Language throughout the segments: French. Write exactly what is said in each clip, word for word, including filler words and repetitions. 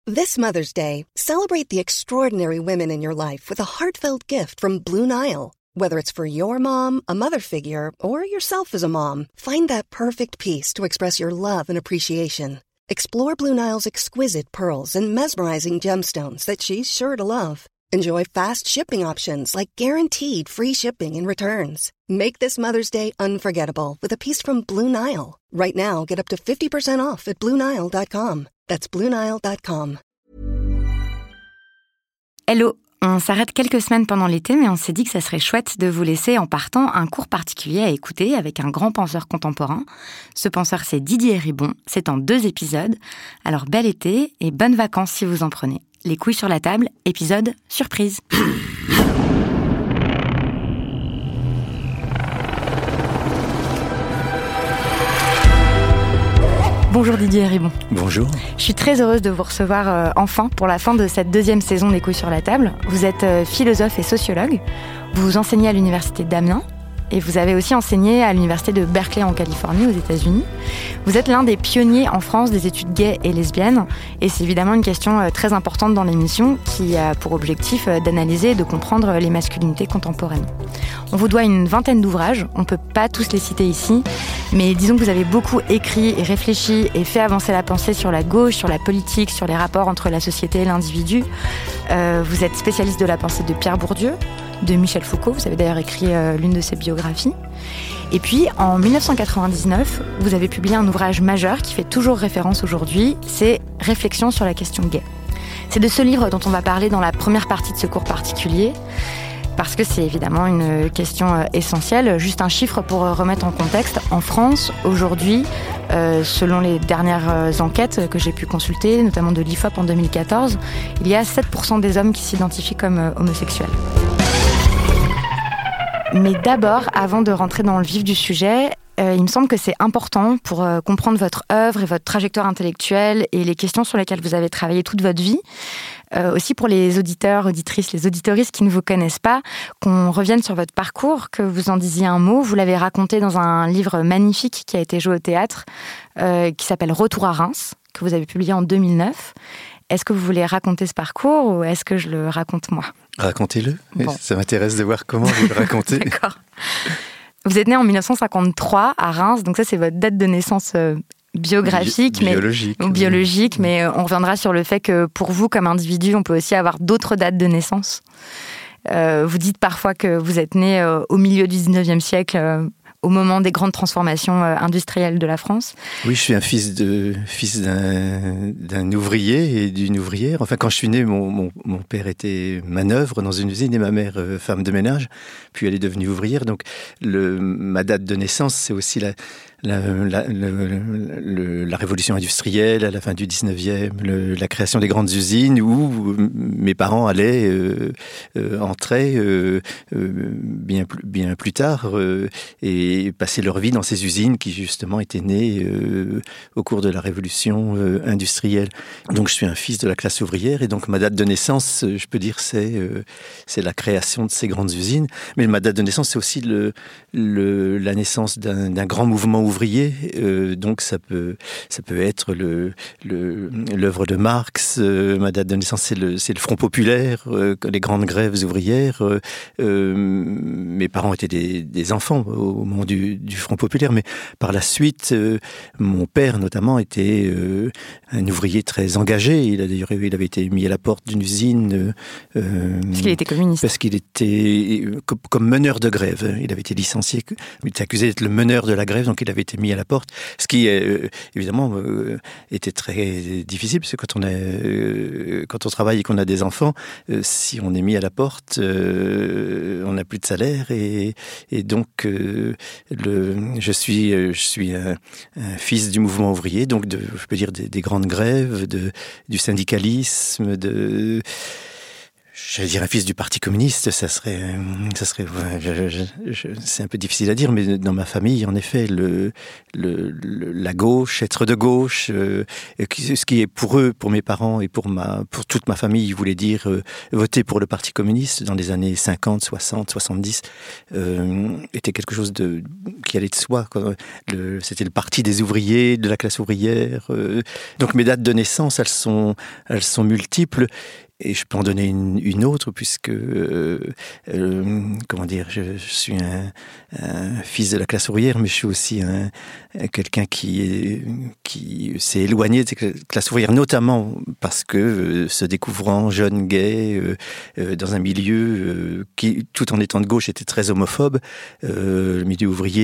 This Mother's Day, celebrate the extraordinary women in your life with a heartfelt gift from Blue Nile. Whether it's for your mom, a mother figure, or yourself as a mom, find that perfect piece to express your love and appreciation. Explore Blue Nile's exquisite pearls and mesmerizing gemstones that she's sure to love. Enjoy fast shipping options like guaranteed free shipping and returns. Make this Mother's Day unforgettable with a piece from Blue Nile. Right now, get up to fifty percent off at blue nile dot com. That's blue nile dot com. Hello, on s'arrête quelques semaines pendant l'été, mais on s'est dit que ça serait chouette de vous laisser en partant un cours particulier à écouter avec un grand penseur contemporain. Ce penseur, c'est Didier Ribon, c'est en deux épisodes. Alors bel été et bonnes vacances si vous en prenez. Les couilles sur la table, épisode surprise. Bonjour Didier Ribon. Bonjour. Je suis très heureuse de vous recevoir euh, enfin pour la fin de cette deuxième saison des couilles sur la table. Vous êtes euh, philosophe et sociologue. Vous enseignez à l'université d'Amiens. Et vous avez aussi enseigné à l'université de Berkeley en Californie, aux États-Unis. Vous êtes l'un des pionniers en France des études gays et lesbiennes. Et c'est évidemment une question très importante dans l'émission qui a pour objectif d'analyser et de comprendre les masculinités contemporaines. On vous doit une vingtaine d'ouvrages. On ne peut pas tous les citer ici. Mais disons que vous avez beaucoup écrit et réfléchi et fait avancer la pensée sur la gauche, sur la politique, sur les rapports entre la société et l'individu. Euh, vous êtes spécialiste de la pensée de Pierre Bourdieu, de Michel Foucault, vous avez d'ailleurs écrit euh, l'une de ses biographies. Et puis, en dix-neuf cent quatre-vingt-dix-neuf, vous avez publié un ouvrage majeur qui fait toujours référence aujourd'hui, c'est « Réflexions sur la question gay ». C'est de ce livre dont on va parler dans la première partie de ce cours particulier, parce que c'est évidemment une question essentielle. Juste un chiffre pour remettre en contexte. En France, aujourd'hui, euh, selon les dernières enquêtes que j'ai pu consulter, notamment de l'I F O P en deux mille quatorze, il y a sept pour cent des hommes qui s'identifient comme homosexuels. Mais d'abord, avant de rentrer dans le vif du sujet, euh, il me semble que c'est important pour euh, comprendre votre œuvre et votre trajectoire intellectuelle et les questions sur lesquelles vous avez travaillé toute votre vie, euh, aussi pour les auditeurs, auditrices, les auditoristes qui ne vous connaissent pas, qu'on revienne sur votre parcours, que vous en disiez un mot. Vous l'avez raconté dans un livre magnifique qui a été joué au théâtre, euh, qui s'appelle « Retour à Reims », que vous avez publié en deux mille neuf. Est-ce que vous voulez raconter ce parcours ou est-ce que je le raconte moi ? Racontez-le. Bon. Ça m'intéresse de voir comment vous le racontez. D'accord. Vous êtes né en dix-neuf cent cinquante-trois à Reims, donc ça c'est votre date de naissance euh, biographique, Bi- mais biologique, ou biologique, oui. Mais on reviendra sur le fait que pour vous, comme individu, on peut aussi avoir d'autres dates de naissance. Euh, vous dites parfois que vous êtes né euh, au milieu du dix-neuvième siècle. Euh, au moment des grandes transformations euh, industrielles de la France. Oui, je suis un fils, de, fils d'un, d'un ouvrier et d'une ouvrière. Enfin, quand je suis né, mon, mon, mon père était manœuvre dans une usine et ma mère euh, femme de ménage. Puis elle est devenue ouvrière. Donc, le, ma date de naissance, c'est aussi la... La, la, le, le, la révolution industrielle à la fin du dix-neuvième, le, la création des grandes usines où mes parents allaient euh, euh, entrer euh, euh, bien, plus, bien plus tard euh, et passer leur vie dans ces usines qui justement étaient nées euh, au cours de la révolution euh, industrielle. Donc je suis un fils de la classe ouvrière et donc ma date de naissance, je peux dire, c'est, euh, c'est la création de ces grandes usines. Mais ma date de naissance, c'est aussi le, le, la naissance d'un, d'un grand mouvement ouvrier, euh, donc ça peut, ça peut être le, le, l'œuvre de Marx. Euh, ma date de naissance, c'est le, c'est le Front populaire, euh, les grandes grèves ouvrières. Euh, euh, mes parents étaient des, des enfants au moment du, du Front populaire, mais par la suite, euh, mon père notamment était euh, un ouvrier très engagé. Il a d'ailleurs, il avait été mis à la porte d'une usine euh, parce qu'il était communiste. Parce qu'il était comme, comme meneur de grève. Il avait été licencié. Il était accusé d'être le meneur de la grève, donc il avait été mis à la porte, ce qui euh, évidemment euh, était très difficile parce que quand on a, euh, quand on travaille et qu'on a des enfants, euh, si on est mis à la porte, euh, on n'a plus de salaire et, et donc euh, le, je suis, je suis un, un fils du mouvement ouvrier, donc de, je peux dire des, des grandes grèves, de, du syndicalisme, de J'allais dire un fils du Parti communiste, ça serait, ça serait, ouais, je, je, je, c'est un peu difficile à dire, mais dans ma famille, en effet, le, le, le la gauche, être de gauche, euh, ce qui est pour eux, pour mes parents et pour ma, pour toute ma famille, voulait dire euh, voter pour le Parti communiste dans les années cinquante, soixante, soixante-dix, euh, était quelque chose de qui allait de soi. Quoi. Le, c'était le parti des ouvriers, de la classe ouvrière. Euh, donc mes dates de naissance, elles sont, elles sont multiples. Et je peux en donner une, une autre, puisque, euh, euh, comment dire, je, je suis un, un fils de la classe ouvrière, mais je suis aussi un, quelqu'un qui, est, qui s'est éloigné de la classe ouvrière, notamment parce que, euh, se découvrant jeune, gay, euh, euh, dans un milieu euh, qui, tout en étant de gauche, était très homophobe, euh, le milieu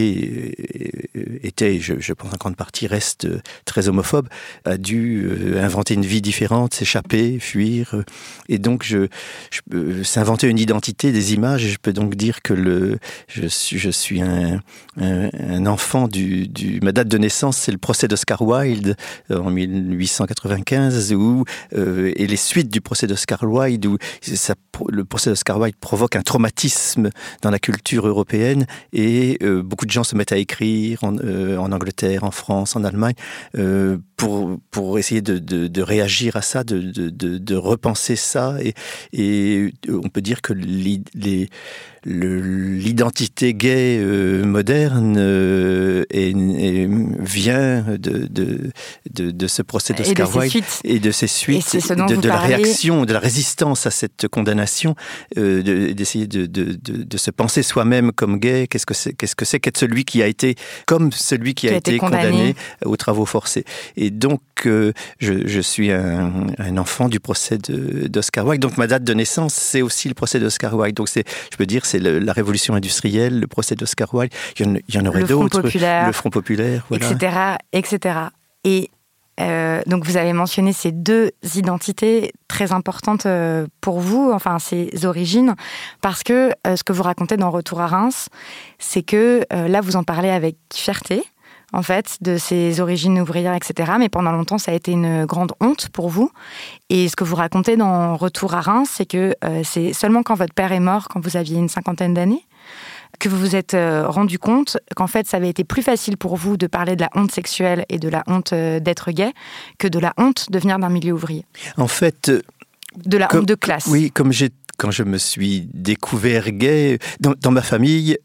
ouvrier était, je, je pense en grande partie, reste très homophobe, a dû euh, inventer une vie différente, s'échapper, fuir... Euh, Et donc, je, je peux s'inventer une identité, des images. Et je peux donc dire que le, je suis, je suis un, un, un enfant du, du. Ma date de naissance, c'est le procès d'Oscar Wilde en mille huit cent quatre-vingt-quinze, où euh, et les suites du procès d'Oscar Wilde, où ça, le procès d'Oscar Wilde provoque un traumatisme dans la culture européenne, et euh, beaucoup de gens se mettent à écrire en, euh, en Angleterre, en France, en Allemagne, euh, pour pour essayer de, de, de réagir à ça, de, de, de, de repenser ça, et, et on peut dire que les, les, le, l'identité gay euh, moderne euh, est, est, vient de, de, de, de ce procès d'Oscar Wilde suites. et de ses suites, et de, de la réaction, de la résistance à cette condamnation, euh, de, d'essayer de, de, de, de se penser soi-même comme gay. Qu'est-ce que c'est, qu'est-ce que c'est qu'être celui qui a été comme celui qui, qui a, a été, été condamné. condamné aux travaux forcés. Et donc, euh, je, je suis un, un enfant du procès de, d'Oscar Wilde. Donc, ma date de naissance, c'est aussi le procès d'Oscar Wilde. Donc, c'est, je peux dire, c'est le, la révolution industrielle, le procès d'Oscar Wilde. Il y en, il y en aurait le d'autres. Front populaire, le Front populaire, voilà. et cetera, et cetera. Et euh, donc, vous avez mentionné ces deux identités très importantes euh, pour vous, enfin, ces origines, parce que euh, ce que vous racontez dans Retour à Reims, c'est que euh, là, vous en parlez avec fierté, en fait, de ses origines ouvrières, et cetera. Mais pendant longtemps, ça a été une grande honte pour vous. Et ce que vous racontez dans Retour à Reims, c'est que euh, c'est seulement quand votre père est mort, quand vous aviez une cinquantaine d'années, que vous vous êtes euh, rendu compte qu'en fait, ça avait été plus facile pour vous de parler de la honte sexuelle et de la honte euh, d'être gay que de la honte de venir d'un milieu ouvrier. En fait... Euh, de la comme, honte de classe. Oui, comme j'ai, quand je me suis découvert gay, dans, dans ma famille...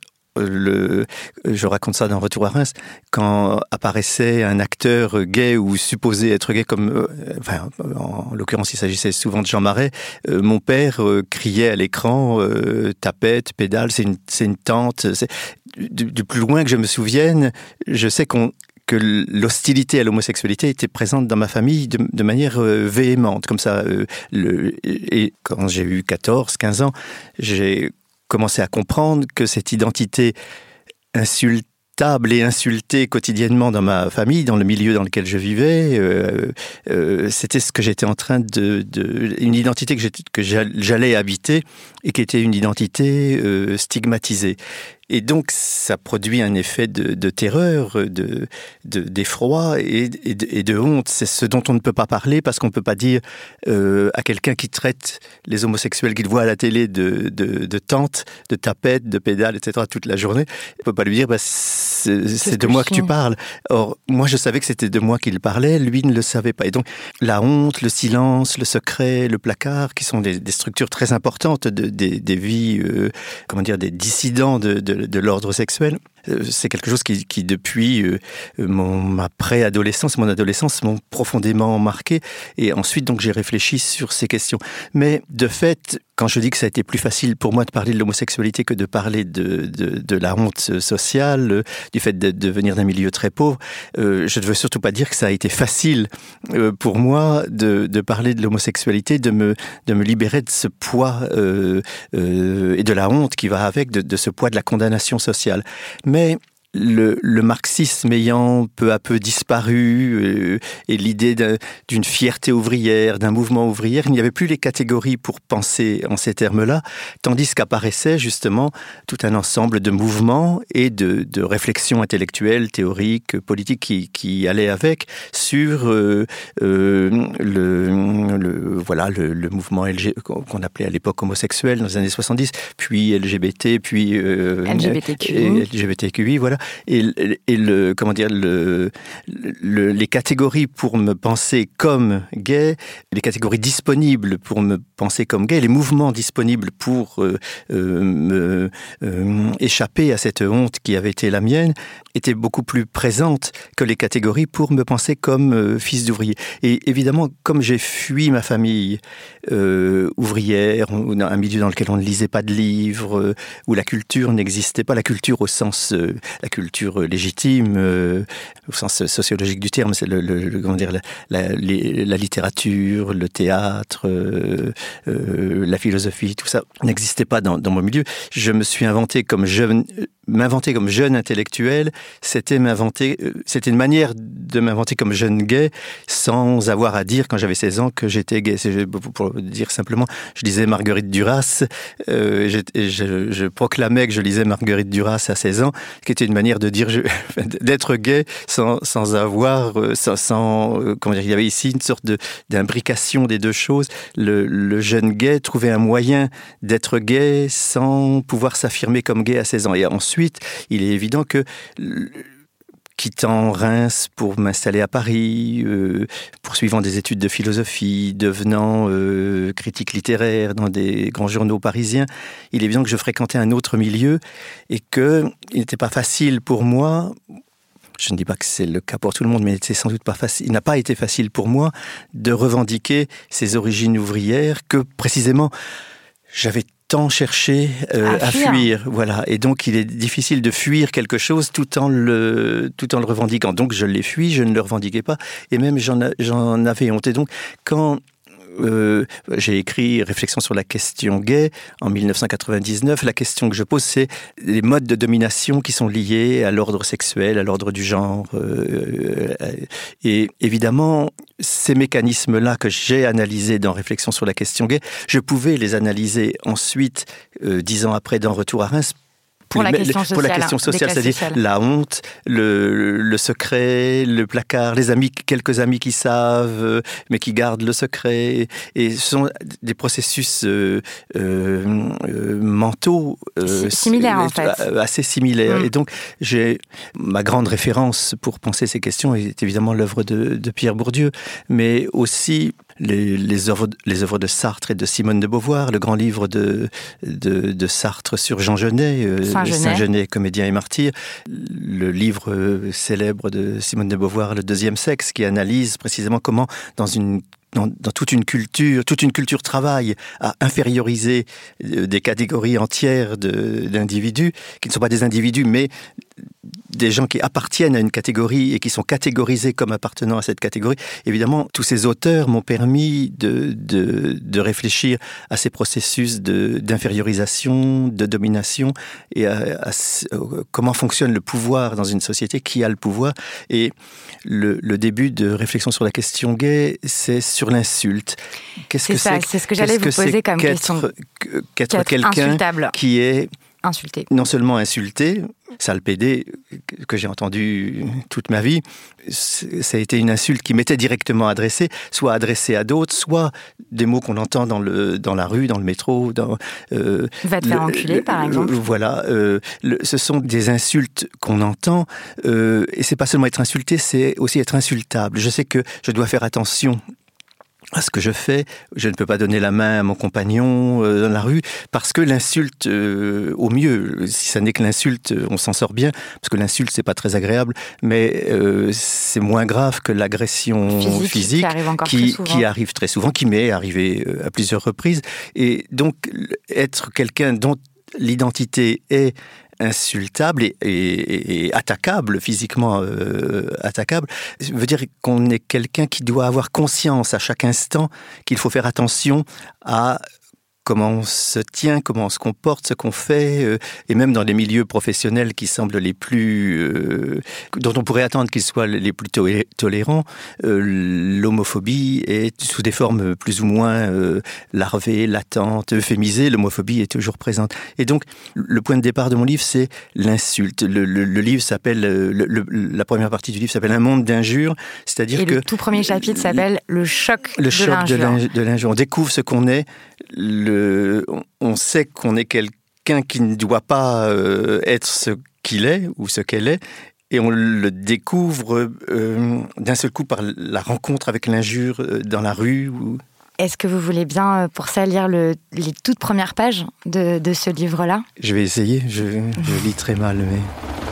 Le, je raconte ça dans Retour à Reims, quand apparaissait un acteur gay ou supposé être gay, comme, euh, enfin, en l'occurrence il s'agissait souvent de Jean Marais, euh, mon père euh, criait à l'écran euh, tapette, pédale, c'est une, c'est une tante. C'est, du, du plus loin que je me souvienne, je sais qu'on que l'hostilité à l'homosexualité était présente dans ma famille de, de manière euh, véhémente, comme ça. Euh, le, et quand j'ai eu quatorze, quinze ans, j'ai commencé à comprendre que cette identité insultable et insultée quotidiennement dans ma famille, dans le milieu dans lequel je vivais, euh, euh, c'était ce que j'étais en train de... de une identité que, que j'allais habiter et qui était une identité euh, stigmatisée. Et donc, ça produit un effet de, de terreur, de, de, d'effroi et, et, de, et de honte. C'est ce dont on ne peut pas parler parce qu'on ne peut pas dire euh, à quelqu'un qui traite les homosexuels qu'il voit à la télé de, de, de tante, de tapette, de pédale, et cetera toute la journée. On ne peut pas lui dire bah, c'est, c'est de moi que tu parles. Or, moi, je savais que c'était de moi qu'il parlait, lui ne le savait pas. Et donc, la honte, le silence, le secret, le placard, qui sont des, des structures très importantes de, des, des vies, euh, comment dire, des dissidents de, de de l'ordre sexuel. C'est quelque chose qui, qui depuis euh, mon, ma préadolescence, mon adolescence, m'ont profondément marqué. Et ensuite, donc, j'ai réfléchi sur ces questions. Mais de fait, quand je dis que ça a été plus facile pour moi de parler de l'homosexualité que de parler de, de, de la honte sociale, euh, du fait de, de venir d'un milieu très pauvre, euh, je ne veux surtout pas dire que ça a été facile euh, pour moi de, de parler de l'homosexualité, de me, de me libérer de ce poids euh, euh, et de la honte qui va avec, de, de ce poids de la condamnation sociale. Mais le, le marxisme ayant peu à peu disparu euh, et l'idée d'un, d'une fierté ouvrière, d'un mouvement ouvrier, il n'y avait plus les catégories pour penser en ces termes-là, tandis qu'apparaissait justement tout un ensemble de mouvements et de, de réflexions intellectuelles, théoriques, politiques qui, qui allaient avec sur euh, euh, le, le voilà, le, le mouvement L G, qu'on appelait à l'époque homosexuel dans les années soixante-dix, puis L G B T, puis euh, L G B T Q I. L G B T Q I, voilà. Et, et le, comment dire, le, le, les catégories pour me penser comme gay, les catégories disponibles pour me penser comme gay, les mouvements disponibles pour euh, euh, me euh, échapper à cette honte qui avait été la mienne, étaient beaucoup plus présentes que les catégories pour me penser comme euh, fils d'ouvrier. Et évidemment, comme j'ai fui ma famille euh, ouvrière, ou dans un milieu dans lequel on ne lisait pas de livres, euh, où la culture n'existait pas, la culture au sens, euh, la culture légitime, euh, au sens sociologique du terme, c'est le, le, le comment dire, la, la, les, la littérature, le théâtre, euh, euh, la philosophie, tout ça n'existait pas dans, dans mon milieu. Je me suis inventé comme jeune, m'inventer comme jeune intellectuel, c'était m'inventer, c'était une manière de m'inventer comme jeune gay, sans avoir à dire quand j'avais seize ans que j'étais gay. C'est, pour dire simplement, je lisais Marguerite Duras, euh, je, je, je proclamais que je lisais Marguerite Duras à seize ans, qui était une manière de dire je, d'être gay sans, sans avoir, sans, sans comment dire, il y avait ici une sorte de, d'imbrication des deux choses. Le, le jeune gay trouvait un moyen d'être gay sans pouvoir s'affirmer comme gay à seize ans. Et ensuite, il est évident que quittant Reims pour m'installer à Paris, euh, poursuivant des études de philosophie, devenant euh, critique littéraire dans des grands journaux parisiens, il est évident que je fréquentais un autre milieu et qu'il n'était pas facile pour moi, je ne dis pas que c'est le cas pour tout le monde, mais c'est sans doute pas facile, il n'a pas été facile pour moi de revendiquer ces origines ouvrières que précisément j'avais tant cherché euh, à, fuir. à fuir, voilà. Et donc il est difficile de fuir quelque chose tout en le tout en le revendiquant. Donc je l'ai fui, je ne le revendiquais pas, et même j'en, a, j'en avais honte. Et donc quand Euh, j'ai écrit Réflexion sur la question gay en dix-neuf cent quatre-vingt-dix-neuf. La question que je pose, c'est les modes de domination qui sont liés à l'ordre sexuel, à l'ordre du genre. Euh, et évidemment, ces mécanismes-là que j'ai analysés dans Réflexion sur la question gay, je pouvais les analyser ensuite, euh, dix ans après, dans Retour à Reims, Pour la, question sociale, pour la question sociale, c'est-à-dire sociales. La honte, le, le secret, le placard, les amis, quelques amis qui savent, mais qui gardent le secret. Et ce sont des processus euh, euh, mentaux euh, similaires, en fait. Assez similaires. Mmh. Et donc, j'ai ma grande référence pour penser ces questions est évidemment l'œuvre de, de Pierre Bourdieu, mais aussi les, les, œuvres, les œuvres de Sartre et de Simone de Beauvoir, le grand livre de, de, de Sartre sur Jean Genet, euh, Saint-Genet, comédien et martyr, le livre euh, célèbre de Simone de Beauvoir, Le deuxième sexe, qui analyse précisément comment, dans une Dans, dans toute une culture, toute une culture travaille à inférioriser des catégories entières de, d'individus, qui ne sont pas des individus, mais des gens qui appartiennent à une catégorie et qui sont catégorisés comme appartenant à cette catégorie. Évidemment, tous ces auteurs m'ont permis de, de, de réfléchir à ces processus de, d'infériorisation, de domination, et à, à, à comment fonctionne le pouvoir dans une société, qui a le pouvoir. Et le, le début de Réflexion sur la question gay, c'est sur l'insulte. Qu'est-ce c'est que ça, c'est, c'est ce que j'allais vous poser comme qu'être, question. Qu'être, qu'être quelqu'un insultable. Qui est insulté. Non seulement insulté, sale pédé, que j'ai entendu toute ma vie, ça a été une insulte qui m'était directement adressée, soit adressée à d'autres, soit des mots qu'on entend dans, le, dans la rue, dans le métro. Dans, euh, Va te faire le, enculer, le, par exemple. Voilà, euh, le, ce sont des insultes qu'on entend, euh, et c'est pas seulement être insulté, c'est aussi être insultable. Je sais que je dois faire attention à ce que je fais. Je ne peux pas donner la main à mon compagnon euh, dans la rue, parce que l'insulte, euh, au mieux, si ça n'est que l'insulte, on s'en sort bien, parce que l'insulte, c'est pas très agréable, mais euh, c'est moins grave que l'agression physique, physique qui, arrive encore qui, très qui arrive très souvent, qui m'est arrivé euh, à plusieurs reprises. Et donc, être quelqu'un dont l'identité est insultable et, et, et attaquable, physiquement euh, attaquable, veut dire qu'on est quelqu'un qui doit avoir conscience à chaque instant qu'il faut faire attention à comment on se tient, comment on se comporte, ce qu'on fait, euh, et même dans les milieux professionnels qui semblent les plus... Euh, dont on pourrait attendre qu'ils soient les plus to- tolérants, euh, l'homophobie est sous des formes plus ou moins euh, larvées, latentes, euphémisées, l'homophobie est toujours présente. Et donc, le point de départ de mon livre, c'est l'insulte. Le, le, le livre s'appelle... Le, le, la première partie du livre s'appelle « Un monde d'injures », c'est-à-dire et que... le tout premier chapitre s'appelle « Le choc le de choc l'injure ». De, l'in- de l'injure. On découvre ce qu'on est, le, on sait qu'on est quelqu'un qui ne doit pas euh, être ce qu'il est ou ce qu'elle est, et on le découvre euh, d'un seul coup par la rencontre avec l'injure euh, dans la rue. Ou... Est-ce que vous voulez bien, pour ça, lire le, les toutes premières pages de, de ce livre-là ? Je vais essayer, je, je lis très mal, mais...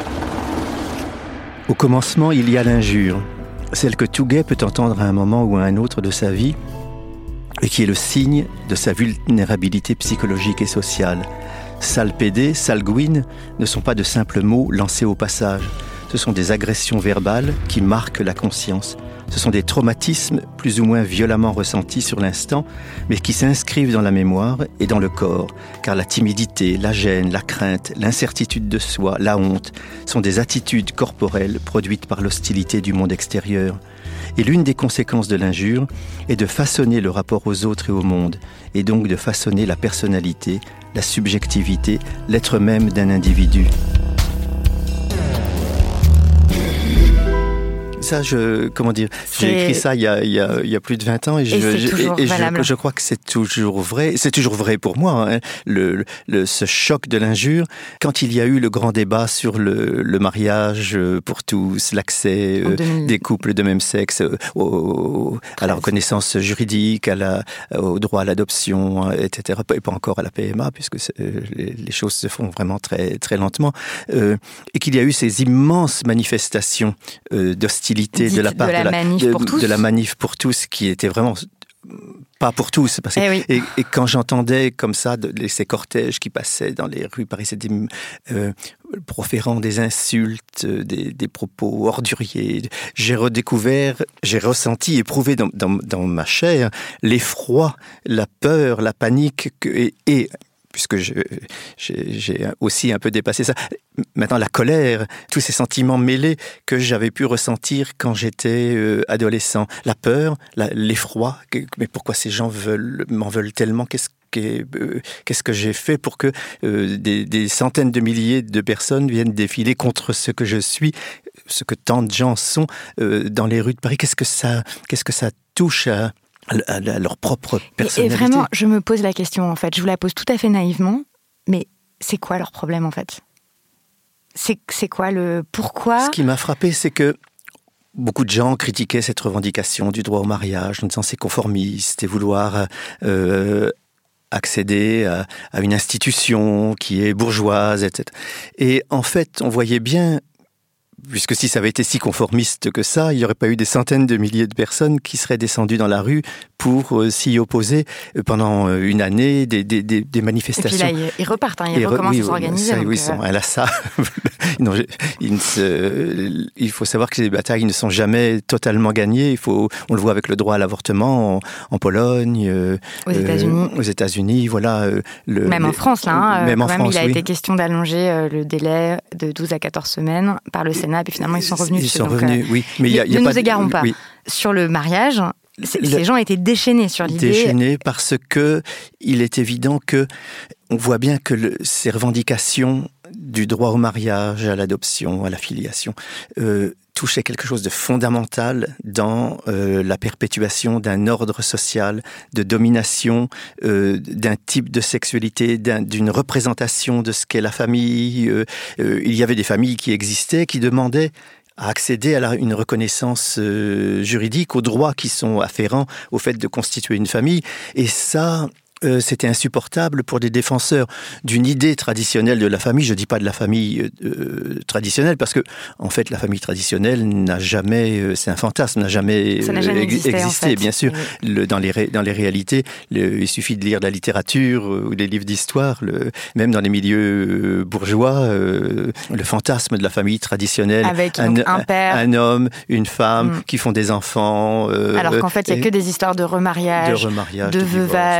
Au commencement, il y a l'injure, celle que tout gai peut entendre à un moment ou à un autre de sa vie, et qui est le signe de sa vulnérabilité psychologique et sociale. Sale pédé, sale gouine ne sont pas de simples mots lancés au passage. Ce sont des agressions verbales qui marquent la conscience. Ce sont des traumatismes plus ou moins violemment ressentis sur l'instant, mais qui s'inscrivent dans la mémoire et dans le corps, car la timidité, la gêne, la crainte, l'incertitude de soi, la honte sont des attitudes corporelles produites par l'hostilité du monde extérieur. Et l'une des conséquences de l'injure est de façonner le rapport aux autres et au monde, et donc de façonner la personnalité, la subjectivité, l'être même d'un individu. Ça, je, comment dire, c'est... j'ai écrit ça il y a, il y a, il y a plus de vingt ans et, je, et, c'est je, toujours et valable. je, je crois que c'est toujours vrai. C'est toujours vrai pour moi, hein, le, le, ce choc de l'injure. Quand il y a eu le grand débat sur le, le mariage pour tous, l'accès euh, des couples de même sexe euh, au, à la reconnaissance juridique, à la, au droit à l'adoption, et cetera. Et pas encore à la P M A, puisque les, les choses se font vraiment très, très lentement. Euh, et qu'il y a eu ces immenses manifestations euh, d'hostilité de la part de la, de la, manif de, pour tous. de la manif pour tous, qui était vraiment pas pour tous. Parce que, eh oui. et, et quand j'entendais comme ça de, ces cortèges qui passaient dans les rues parisiennes, euh, proférant des insultes, des, des propos orduriers, j'ai redécouvert, j'ai ressenti, éprouvé dans, dans, dans ma chair l'effroi, la peur, la panique que, et, et puisque je, j'ai, j'ai aussi un peu dépassé ça. Maintenant, la colère, tous ces sentiments mêlés que j'avais pu ressentir quand j'étais euh, adolescent. La peur, la, l'effroi, que, mais pourquoi ces gens veulent, m'en veulent tellement ? Qu'est-ce que, euh, qu'est-ce que j'ai fait pour que euh, des, des centaines de milliers de personnes viennent défiler contre ce que je suis, ce que tant de gens sont euh, dans les rues de Paris ? Qu'est-ce que ça, qu'est-ce que ça touche à... à leur propre personnalité. Et vraiment, je me pose la question, en fait. Je vous la pose tout à fait naïvement, mais c'est quoi leur problème, en fait ? C'est, c'est quoi le... Pourquoi ? Ce qui m'a frappé, c'est que beaucoup de gens critiquaient cette revendication du droit au mariage, en disant c'est conformiste et vouloir euh, accéder à, à une institution qui est bourgeoise, et cetera. Et en fait, on voyait bien... Puisque si ça avait été si conformiste que ça, il n'y aurait pas eu des centaines de milliers de personnes qui seraient descendues dans la rue pour euh, s'y opposer pendant une année, des, des, des, des manifestations. Et puis là, ils repartent, hein, ils recommencent oui, à s'organiser. Ça, donc oui, euh... sont, là, ça, non, je, il, se, il faut savoir que les batailles ne sont jamais totalement gagnées. Il faut, on le voit avec le droit à l'avortement en, en Pologne, euh, aux États-Unis. Euh, aux États-unis, voilà. Euh, le, même les, en France, là. Hein, même quand en même, France, il a oui. été question d'allonger euh, le délai de douze à quatorze semaines par le Sénat, puis finalement, ils sont revenus ils dessus. Sont donc, revenus, euh, oui. Mais y a, y a ne pas nous égarons pas. Oui. Sur le mariage, c'est, le, ces gens étaient déchaînés sur l'idée. Déchaînés parce que il est évident que on voit bien que le, ces revendications du droit au mariage, à l'adoption, à la filiation, euh, touchaient quelque chose de fondamental dans euh, la perpétuation d'un ordre social, de domination, euh, d'un type de sexualité, d'un, d'une représentation de ce qu'est la famille. Euh, euh, il y avait des familles qui existaient, qui demandaient à accéder à la, une reconnaissance euh, juridique, aux droits qui sont afférents au fait de constituer une famille. Et ça... Euh, c'était insupportable pour des défenseurs d'une idée traditionnelle de la famille. Je ne dis pas de la famille euh, traditionnelle, parce que, en fait, la famille traditionnelle n'a jamais, euh, c'est un fantasme, n'a jamais, Ça n'a jamais euh, existé, existé, en fait. bien sûr. Oui. Le, dans, les ré, dans les réalités, le, il suffit de lire de la littérature euh, ou des livres d'histoire, le, même dans les milieux euh, bourgeois, euh, le fantasme de la famille traditionnelle. Avec un, donc, un père. Un, un homme, une femme, mm. qui font des enfants. Euh, Alors qu'en fait, il n'y a que des histoires de remariage, de, remariage, de, de veuvage, divorce,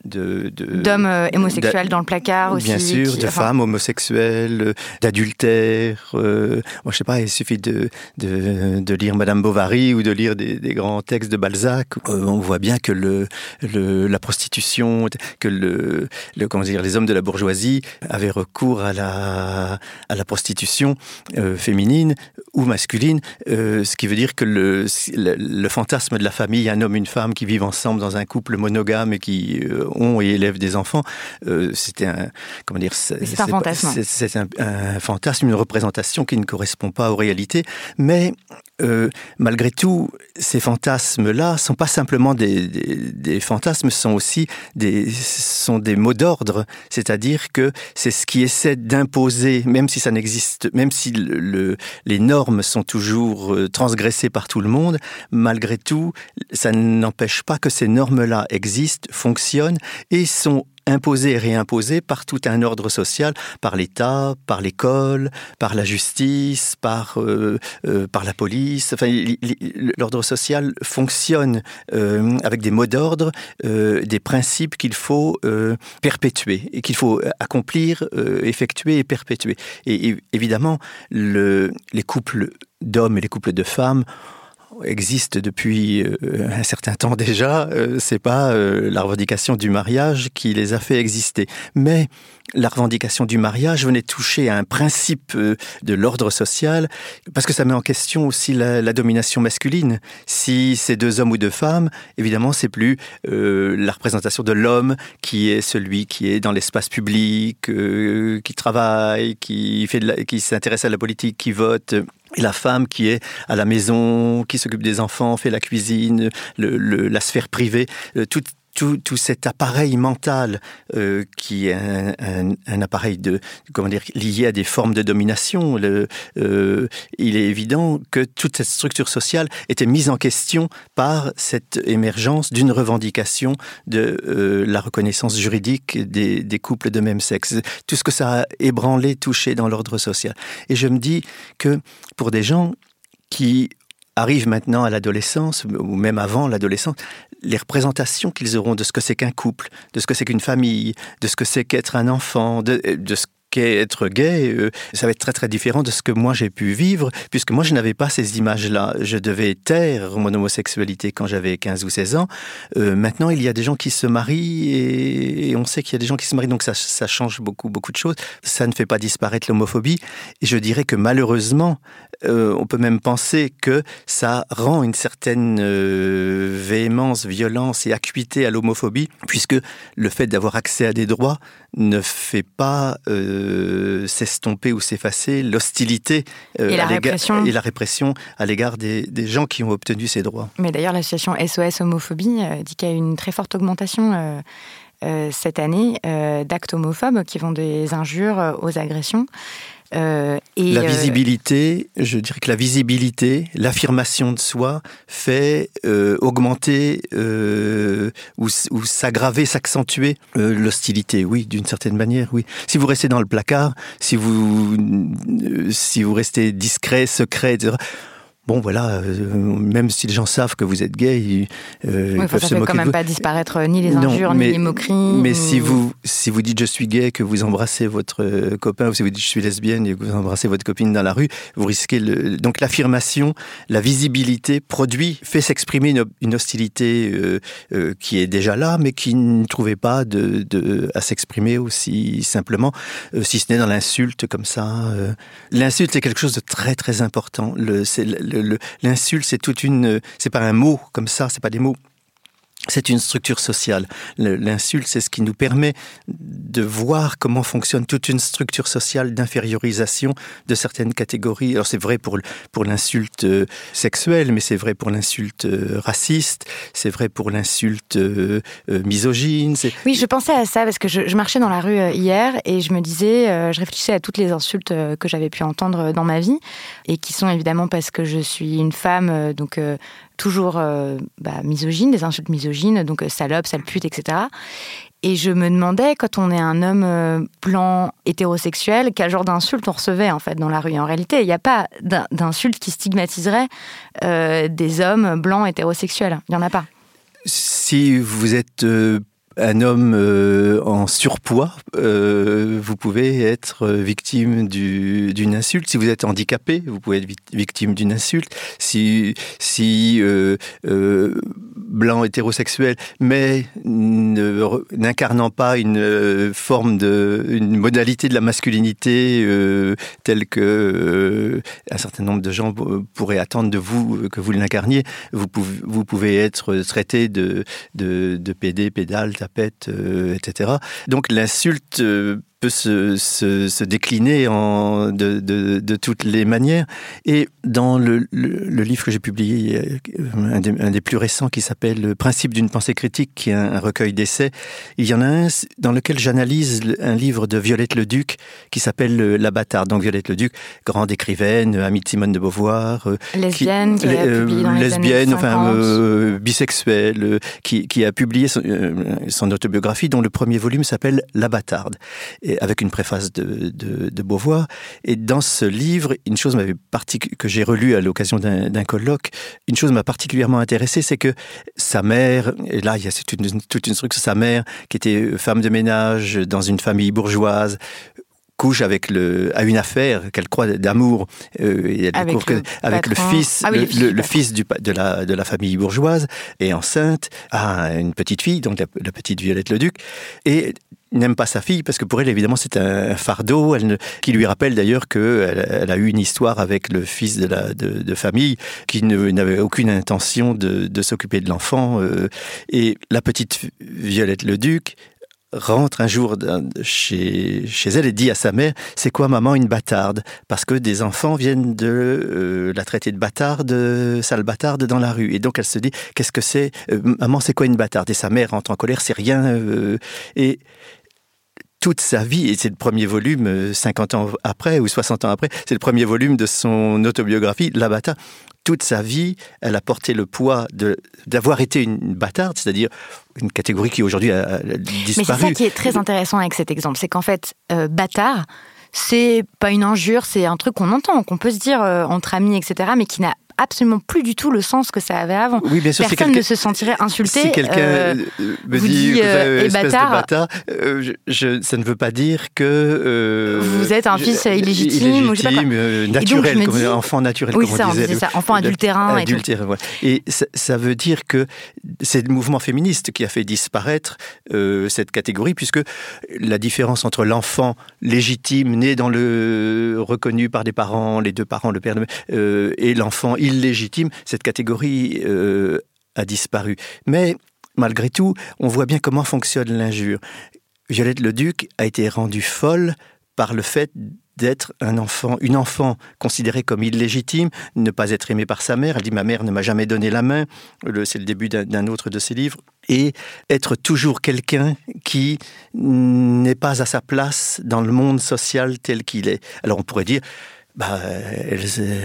de, de d'hommes euh, homosexuels dans le placard aussi. Bien sûr, qui, de enfin... femmes homosexuelles, d'adultères. Euh, moi, je sais pas, il suffit de, de, de lire Madame Bovary ou de lire des, des grands textes de Balzac. Euh, on voit bien que le, le, la prostitution, que le, le, comment dire, les hommes de la bourgeoisie avaient recours à la, à la prostitution euh, féminine ou masculine, euh, ce qui veut dire que le, le, le fantasme de la famille, un homme, une femme qui vivent ensemble dans un couple monogame et qui euh, ont et élèvent des enfants, euh, c'était un, comment dire, c'est, c'est un fantasme. C'est, c'est un, un fantasme, une représentation qui ne correspond pas aux réalités, mais euh, malgré tout, ces fantasmes-là sont pas simplement des, des, des fantasmes, sont aussi des, sont des mots d'ordre, c'est-à-dire que c'est ce qui essaie d'imposer, même si ça n'existe, même si le, le, les normes sont toujours transgressées par tout le monde, malgré tout, ça n'empêche pas que ces normes-là existent, fonctionnent et sont imposées et réimposées par tout un ordre social, par l'État, par l'école, par la justice, par, euh, euh, par la police. Enfin, l'ordre social fonctionne euh, avec des mots d'ordre, euh, des principes qu'il faut euh, perpétuer et qu'il faut accomplir, euh, effectuer et perpétuer. Et, et évidemment, le, les couples d'hommes et les couples de femmes existe depuis euh, un certain temps déjà. Euh, c'est pas euh, la revendication du mariage qui les a fait exister. Mais la revendication du mariage venait toucher à un principe euh, de l'ordre social, parce que ça met en question aussi la, la domination masculine. Si c'est deux hommes ou deux femmes, évidemment, c'est plus euh, la représentation de l'homme qui est celui qui est dans l'espace public, euh, qui travaille, qui, fait de la, qui s'intéresse à la politique, qui vote. Et la femme qui est à la maison, qui s'occupe des enfants, fait la cuisine, le, le, la sphère privée, euh, tout, tout, tout cet appareil mental euh, qui est un, un, un appareil de, comment dire, lié à des formes de domination. Le, euh, il est évident que toute cette structure sociale était mise en question par cette émergence d'une revendication de euh, la reconnaissance juridique des, des couples de même sexe. Tout ce que ça a ébranlé, touché dans l'ordre social. Et je me dis que pour des gens qui arrivent maintenant à l'adolescence, ou même avant l'adolescence, les représentations qu'ils auront de ce que c'est qu'un couple, de ce que c'est qu'une famille, de ce que c'est qu'être un enfant, de, de ce qu'est être gay, euh, ça va être très très différent de ce que moi j'ai pu vivre, puisque moi je n'avais pas ces images-là. Je devais taire mon homosexualité quand j'avais quinze ou seize ans. Euh, maintenant, il y a des gens qui se marient et, et on sait qu'il y a des gens qui se marient, donc ça, ça change beaucoup, beaucoup de choses. Ça ne fait pas disparaître l'homophobie. Et je dirais que malheureusement, euh, on peut même penser que ça rend une certaine euh, véhémence, violence et acuité à l'homophobie, puisque le fait d'avoir accès à des droits ne fait pas euh, s'estomper ou s'effacer l'hostilité euh, et, la répression. et la répression à l'égard des, des gens qui ont obtenu ces droits. Mais d'ailleurs, l'association S O S Homophobie euh, dit qu'il y a eu une très forte augmentation euh, euh, cette année euh, d'actes homophobes qui vont des injures euh, aux agressions. Euh, et la visibilité, euh, je dirais que la visibilité, l'affirmation de soi fait euh, augmenter euh, ou, ou s'aggraver, s'accentuer euh, l'hostilité, oui, d'une certaine manière, oui. Si vous restez dans le placard, si vous, euh, si vous restez discret, secret, et cetera, bon, voilà, euh, même si les gens savent que vous êtes gay, ils, euh, oui, ils peuvent ça se fait moquer quand même de vous. pas disparaître ni les injures, non, mais, ni les moqueries. Mais ni... si vous si vous dites je suis gay, que vous embrassez votre euh, copain, ou si vous dites je suis lesbienne et que vous embrassez votre copine dans la rue, vous risquez le... Donc l'affirmation, la visibilité produit, fait s'exprimer une, une hostilité euh, euh, qui est déjà là, mais qui ne trouvait pas de, de, à s'exprimer aussi simplement, euh, si ce n'est dans l'insulte comme ça. Euh. L'insulte est quelque chose de très très important. Le, c'est le, le, l'insulte c'est toute une, c'est pas un mot comme ça, c'est pas des mots. C'est une structure sociale. L'insulte, c'est ce qui nous permet de voir comment fonctionne toute une structure sociale d'infériorisation de certaines catégories. Alors c'est vrai pour, pour l'insulte sexuelle, mais c'est vrai pour l'insulte raciste, c'est vrai pour l'insulte misogyne. C'est... Oui, je pensais à ça parce que je, je marchais dans la rue hier et je me disais, je réfléchissais à toutes les insultes que j'avais pu entendre dans ma vie et qui sont évidemment parce que je suis une femme, donc... toujours euh, bah, misogyne, des insultes misogynes, donc euh, salope, sale pute, et cetera. Et je me demandais, quand on est un homme euh, blanc, hétérosexuel, quel genre d'insultes on recevait en fait dans la rue. En réalité, il n'y a pas d'insultes qui stigmatiseraient euh, des hommes blancs hétérosexuels. Il n'y en a pas. Si vous êtes... Euh un homme euh, en surpoids, euh, vous pouvez être victime du, d'une insulte. Si vous êtes handicapé, vous pouvez être victime d'une insulte. Si, si euh, euh, blanc hétérosexuel, mais ne, n'incarnant pas une euh, forme de, une modalité de la masculinité euh, telle que euh, un certain nombre de gens pourraient attendre de vous que vous l'incarniez, vous pouvez, vous pouvez être traité de, de, de pédé, pédale, tapette, euh, et cetera. Donc l'insulte euh, peut se, se, se décliner en, de, de, de toutes les manières. Et dans le, le, le livre que j'ai publié, un des, un des plus récents, qui s'appelle « Le principe d'une pensée critique », qui est un, un recueil d'essais, il y en a un dans lequel j'analyse un livre de Violette Leduc qui s'appelle « La bâtarde ». Donc Violette Leduc, grande écrivaine, amie de Simone de Beauvoir. Lesbienne, qui, qui a euh, publié dans les lesbienne, années cinquante. Enfin, euh, bisexuelle, euh, qui, qui a publié son, euh, son autobiographie, dont le premier volume s'appelle « La bâtarde ». Et avec une préface de, de, de Beauvoir. Et dans ce livre, une chose m'avait partic- que j'ai relue à l'occasion d'un, d'un colloque, une chose m'a particulièrement intéressé, c'est que sa mère, et là il y a toute une, toute une structure, sa mère qui était femme de ménage dans une famille bourgeoise, couche avec le, à une affaire qu'elle croit d'amour, euh, et elle avec, que, le, avec le fils, ah oui, le, le, le fils du, de, la, de la famille bourgeoise, est enceinte, a une petite fille, donc la, la petite Violette Leduc, et n'aime pas sa fille parce que pour elle, évidemment, c'est un fardeau, elle ne, qui lui rappelle d'ailleurs qu'elle elle a eu une histoire avec le fils de, la, de, de famille qui ne, n'avait aucune intention de, de s'occuper de l'enfant. Euh, et la petite Violette Leduc rentre un jour chez, chez elle et dit à sa mère « C'est quoi, maman, une bâtarde ?» Parce que des enfants viennent de euh, la traiter de bâtarde, sale bâtarde dans la rue. Et donc elle se dit « Qu'est-ce que c'est euh, Maman, c'est quoi une bâtarde ?» Et sa mère rentre en colère « C'est rien. Euh, » Et toute sa vie, et c'est le premier volume, cinquante ans après ou soixante ans après, c'est le premier volume de son autobiographie, La bâtarde. Toute sa vie, elle a porté le poids de, d'avoir été une bâtarde, c'est-à-dire une catégorie qui aujourd'hui a, a disparu. Mais c'est ça qui est très intéressant avec cet exemple, c'est qu'en fait, euh, bâtard, c'est pas une injure, c'est un truc qu'on entend, qu'on peut se dire euh, entre amis, et cetera, mais qui n'a absolument plus du tout le sens que ça avait avant. Oui, bien sûr, personne si ne se sentirait insulté. Si quelqu'un euh, me vous dit, dit euh, espèce bâtard, de bâtard euh, je, je, ça ne veut pas dire que euh, vous êtes un fils je, illégitime, illégitime ou je sais pas euh, naturel, dis, comme enfant naturel, oui, comme ça, on disait. On ça, enfant adultérin. Adultérin, voilà. Et ça, ça veut dire que c'est le mouvement féministe qui a fait disparaître euh, cette catégorie, puisque la différence entre l'enfant légitime, né dans le reconnu par des parents, les deux parents, le père, euh, et l'enfant illégitime, cette catégorie euh, a disparu. Mais malgré tout, on voit bien comment fonctionne l'injure. Violette Leduc a été rendue folle par le fait d'être un enfant, une enfant considérée comme illégitime, ne pas être aimée par sa mère. Elle dit « ma mère ne m'a jamais donné la main », c'est le début d'un, d'un autre de ses livres, et être toujours quelqu'un qui n'est pas à sa place dans le monde social tel qu'il est. Alors on pourrait dire bah, elle,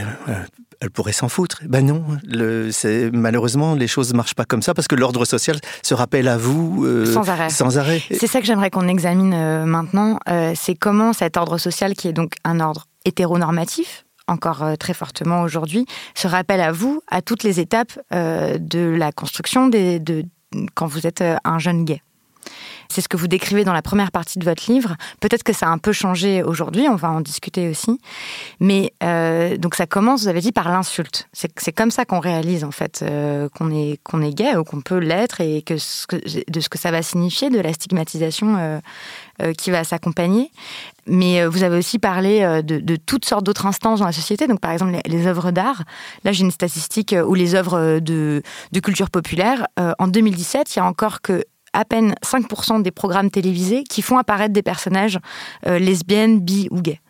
elle pourrait s'en foutre. Ben non, le, c'est, malheureusement, les choses ne marchent pas comme ça parce que l'ordre social se rappelle à vous euh, sans arrêt. Sans arrêt. C'est ça que j'aimerais qu'on examine euh, maintenant. Euh, c'est comment cet ordre social, qui est donc un ordre hétéronormatif, encore euh, très fortement aujourd'hui, se rappelle à vous à toutes les étapes euh, de la construction des, de, quand vous êtes euh, un jeune gay. C'est ce que vous décrivez dans la première partie de votre livre. Peut-être que ça a un peu changé aujourd'hui, on va en discuter aussi. Mais euh, donc ça commence, vous avez dit, par l'insulte. C'est, c'est comme ça qu'on réalise en fait euh, qu'on est, qu'on est gay ou qu'on peut l'être et que, ce que de ce que ça va signifier, de la stigmatisation euh, euh, qui va s'accompagner. Mais euh, vous avez aussi parlé euh, de, de toutes sortes d'autres instances dans la société. Donc par exemple les, les œuvres d'art. Là j'ai une statistique où les œuvres de, de culture populaire. Euh, en deux mille dix-sept, il y a encore que à peine cinq pour cent des programmes télévisés qui font apparaître des personnages euh, lesbiennes, bi ou gays.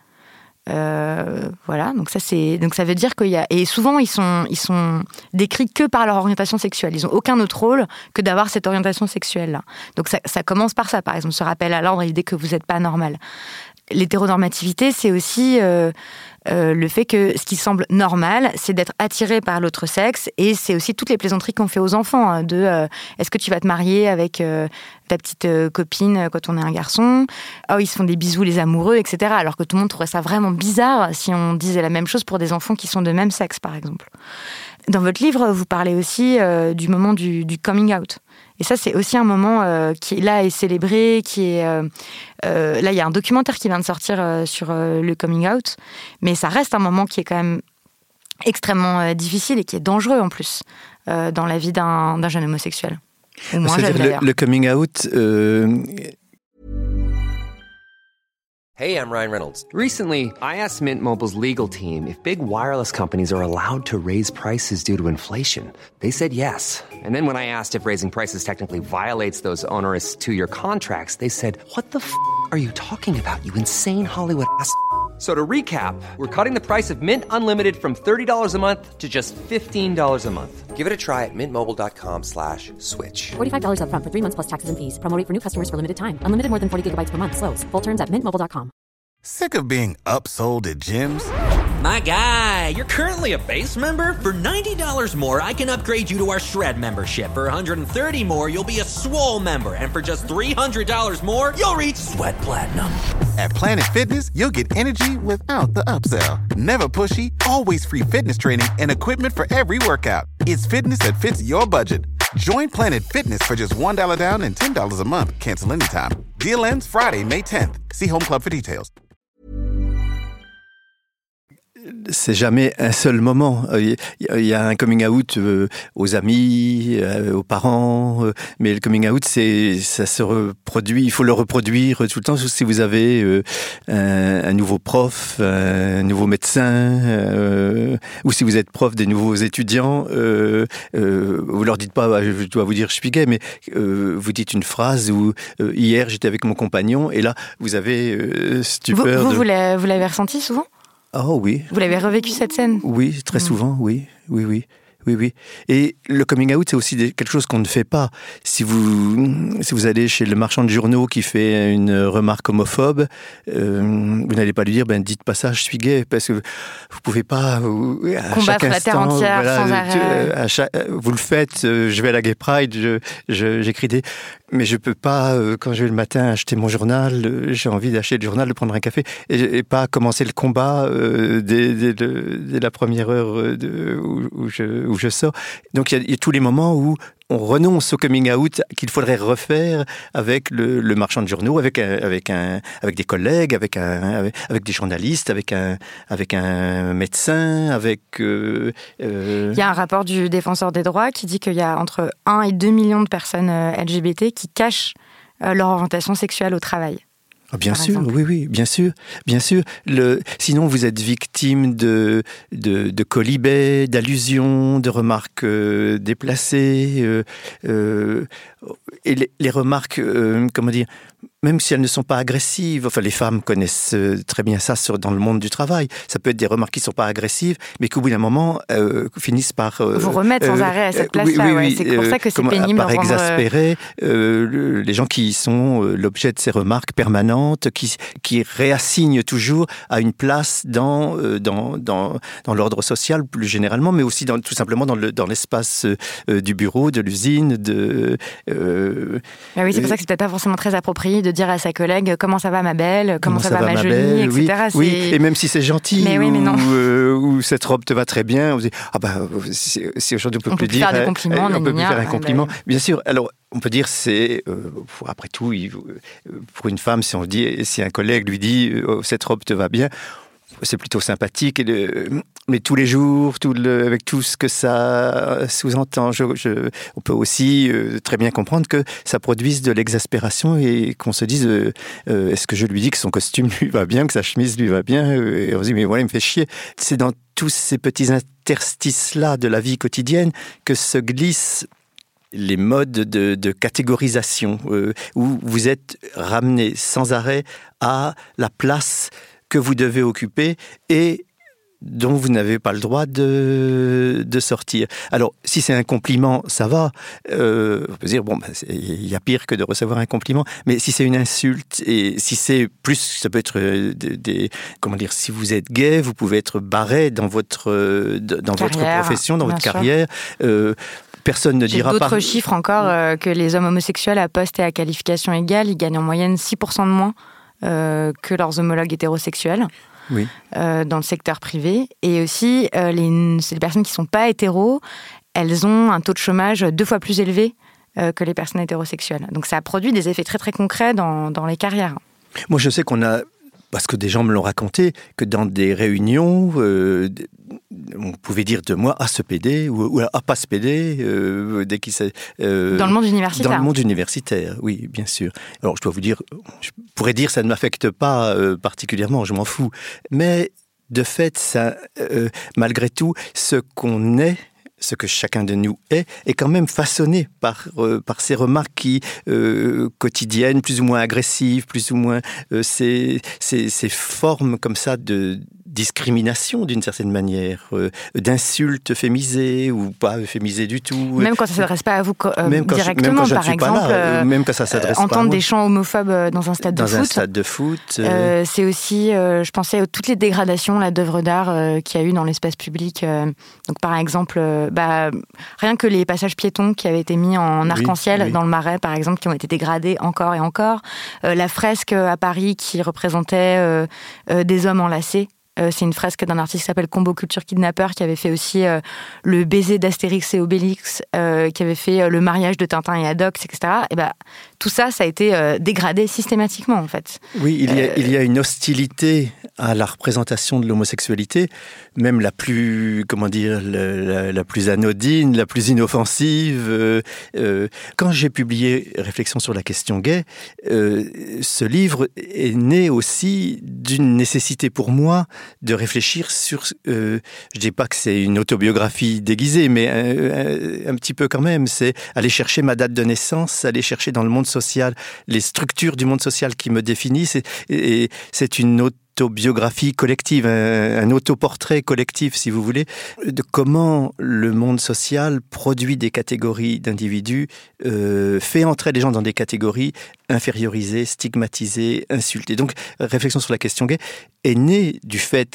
Euh, voilà, donc ça c'est, donc ça veut dire qu'il y a, et souvent ils sont, ils sont décrits que par leur orientation sexuelle. Ils ont aucun autre rôle que d'avoir cette orientation sexuelle là. Donc ça, ça commence par ça, par exemple, ce rappel à l'ordre, l'idée que vous n'êtes pas normal. L'hétéronormativité, c'est aussi euh, euh, le fait que ce qui semble normal, c'est d'être attiré par l'autre sexe, et c'est aussi toutes les plaisanteries qu'on fait aux enfants, hein, de euh, est-ce que tu vas te marier avec euh, ta petite euh, copine quand on est un garçon, oh ils se font des bisous les amoureux, et cetera. Alors que tout le monde trouverait ça vraiment bizarre si on disait la même chose pour des enfants qui sont de même sexe, par exemple. Dans votre livre, vous parlez aussi euh, du moment du, du coming out. Et ça, c'est aussi un moment euh, qui, là, est célébré, qui est... Euh, euh, là, il y a un documentaire qui vient de sortir euh, sur euh, le coming out, mais ça reste un moment qui est quand même extrêmement euh, difficile et qui est dangereux, en plus, euh, dans la vie d'un, d'un jeune homosexuel. Au moins, C'est-à-dire j'avais le, le coming out... Euh... Hey, I'm Ryan Reynolds. Recently, I asked Mint Mobile's legal team if big wireless companies are allowed to raise prices due to inflation. They said yes. And then when I asked if raising prices technically violates those onerous two-year contracts, they said, what the f*** are you talking about, you insane Hollywood ass f- So to recap, we're cutting the price of Mint Unlimited from thirty dollars a month to just fifteen dollars a month. Give it a try at mintmobile.com slash switch. forty-five dollars up front for three months plus taxes and fees. Promo rate for new customers for limited time. Unlimited more than forty gigabytes per month. Slows full terms at mint mobile dot com. Sick of being upsold at gyms? My guy, you're currently a base member? For ninety dollars more, I can upgrade you to our Shred membership. For one hundred thirty dollars more, you'll be a Swole member. And for just three hundred dollars more, you'll reach Sweat Platinum. At Planet Fitness, you'll get energy without the upsell. Never pushy, always free fitness training and equipment for every workout. It's fitness that fits your budget. Join Planet Fitness for just one dollar down and ten dollars a month. Cancel anytime. Deal ends Friday, May tenth. See Home Club for details. C'est jamais un seul moment. Il y a un coming out aux amis, aux parents, mais le coming out, c'est, ça se reproduit. Il faut le reproduire tout le temps. Si vous avez un, un nouveau prof, un nouveau médecin, euh, ou si vous êtes prof des nouveaux étudiants, euh, euh, vous leur dites pas, je dois vous dire, je suis gay, mais euh, vous dites une phrase où euh, hier j'étais avec mon compagnon, et là vous avez euh, stupeur. Vous, vous, de... vous, l'avez, vous l'avez ressenti souvent ? Oh oui. Vous l'avez revécu cette scène ? Oui, très souvent, mmh. oui, oui, oui. Oui, oui. Et le coming out, c'est aussi des, quelque chose qu'on ne fait pas. Si vous, si vous allez chez le marchand de journaux qui fait une remarque homophobe, euh, vous n'allez pas lui dire, ben, dites pas ça, je suis gay, parce que vous pouvez pas, à combattre chaque instant, la terre entière, voilà, sans arrêt. À chaque, vous le faites, je vais à la Gay Pride, je, je, j'écris des... Mais je peux pas, quand je vais le matin acheter mon journal, j'ai envie d'acheter le journal, de prendre un café, et, et pas commencer le combat euh, dès, dès, le, dès la première heure de, où, où, je, où je sors. Donc il y, y a tous les moments où on renonce au coming out qu'il faudrait refaire avec le, le marchand de journaux, avec un, avec un, avec des collègues, avec un, avec, avec des journalistes, avec un, avec un médecin, avec. Euh, euh... Il y a un rapport du Défenseur des droits qui dit qu'il y a entre un et deux millions de personnes L G B T qui cachent euh, leur orientation sexuelle au travail. Ah, bien sûr, exemple. oui, oui, bien sûr, bien sûr. Le, sinon, vous êtes victime de, de, de colibets, d'allusions, de remarques euh, déplacées. Euh, euh, et les, les remarques, euh, comment dire, même si elles ne sont pas agressives, enfin les femmes connaissent très bien ça sur, dans le monde du travail, ça peut être des remarques qui ne sont pas agressives, mais qu'au bout d'un moment, euh, finissent par... Euh, Vous remettre sans euh, arrêt à cette place-là, oui, oui, ouais. C'est pour ça que c'est comme, pénible. Par exaspérer euh, le, les gens qui sont euh, l'objet de ces remarques permanentes, qui, qui réassignent toujours à une place dans, euh, dans, dans, dans l'ordre social plus généralement, mais aussi dans, tout simplement dans, le, dans l'espace euh, du bureau, de l'usine, de... Euh, ah oui, c'est pour ça que c'est peut-être pas forcément très approprié de dire à sa collègue comment ça va ma belle, comment, comment ça, ça va, va ma jolie, belle, et cetera. Oui, oui, et même si c'est gentil, mais oui, mais non. Ou, euh, ou cette robe te va très bien, on dit ah bah si, si aujourd'hui on peut on plus peut dire, faire des compliments, on peut plus faire un ah, compliment. Bah, bien sûr. Alors on peut dire c'est euh, pour, après tout, il, pour une femme, si on dit si un collègue lui dit oh, cette robe te va bien, c'est plutôt sympathique. Et le, mais tous les jours, tout le, avec tout ce que ça sous-entend, je, je, on peut aussi euh, très bien comprendre que ça produise de l'exaspération et qu'on se dise euh, euh, est-ce que je lui dis que son costume lui va bien, que sa chemise lui va bien, et on se dit mais voilà, il me fait chier. C'est dans tous ces petits interstices-là de la vie quotidienne que se glissent les modes de, de catégorisation, euh, où vous êtes ramené sans arrêt à la place que vous devez occuper et dont vous n'avez pas le droit de, de sortir. Alors, si c'est un compliment, ça va. Euh, on peut dire, bon, ben, il y a pire que de recevoir un compliment. Mais si c'est une insulte, et si c'est plus, ça peut être des, des comment dire, si vous êtes gay, vous pouvez être barré dans votre, dans votre profession, dans votre sûr. carrière. Euh, Personne ne J'ai dira d'autres pas... chiffres encore, euh, que les hommes homosexuels à poste et à qualification égale, ils gagnent en moyenne six pour cent de moins euh, que leurs homologues hétérosexuels. Oui. Euh, dans le secteur privé. Et aussi, euh, les, les personnes qui ne sont pas hétéros, elles ont un taux de chômage deux fois plus élevé euh, que les personnes hétérosexuelles. Donc ça a produit des effets très très concrets dans, dans les carrières. Moi je sais qu'on a, parce que des gens me l'ont raconté, que dans des réunions, euh, on pouvait dire de moi « ah ce pédé » ou, ou « ah pas ce pédé euh, » dès qu'il s'est... Euh, dans le monde universitaire. Dans le monde universitaire, oui, bien sûr. Alors je dois vous dire, je pourrais dire ça ne m'affecte pas euh, particulièrement, je m'en fous. Mais de fait, ça, euh, malgré tout, ce qu'on est, ce que chacun de nous est, est quand même façonné par, euh, par ces remarques qui, euh, quotidiennes, plus ou moins agressives, plus ou moins euh, ces, ces, ces formes comme ça de discrimination d'une certaine manière, euh, d'insultes euphémisées ou pas euphémisées du tout. Même quand ça ne s'adresse pas à vous euh, même quand directement, je, même quand par exemple, là, euh, même quand ça s'adresse euh, pas entendre des chants homophobes dans un stade dans de foot. Dans un stade de foot. Euh... Euh, c'est aussi, euh, je pensais à toutes les dégradations là, d'œuvres d'art euh, qu'il y a eu dans l'espace public. Euh, donc par exemple, euh, bah, rien que les passages piétons qui avaient été mis en arc-en-ciel oui, oui. dans le Marais, par exemple, qui ont été dégradés encore et encore. Euh, la fresque à Paris qui représentait euh, euh, des hommes enlacés. Euh, c'est une fresque d'un artiste qui s'appelle Combo Culture Kidnapper, qui avait fait aussi euh, le baiser d'Astérix et Obélix, euh, qui avait fait euh, le mariage de Tintin et Haddock, et cetera. Et ben, tout ça, ça a été euh, dégradé systématiquement, en fait. Oui, il y, a, euh... il y a une hostilité à la représentation de l'homosexualité, même la plus, comment dire, la, la, la plus anodine, la plus inoffensive. Euh, euh, quand j'ai publié Réflexions sur la question gay, euh, ce livre est né aussi d'une nécessité pour moi de réfléchir sur, euh, je ne dis pas que c'est une autobiographie déguisée, mais un, un, un petit peu quand même, c'est aller chercher ma date de naissance, aller chercher dans le monde social les structures du monde social qui me définissent, et, et c'est une autobiographie collective, un, un autoportrait collectif, si vous voulez, de comment le monde social produit des catégories d'individus, euh, fait entrer les gens dans des catégories infériorisées, stigmatisées, insultées. Donc, Réflexion sur la question gay est née du fait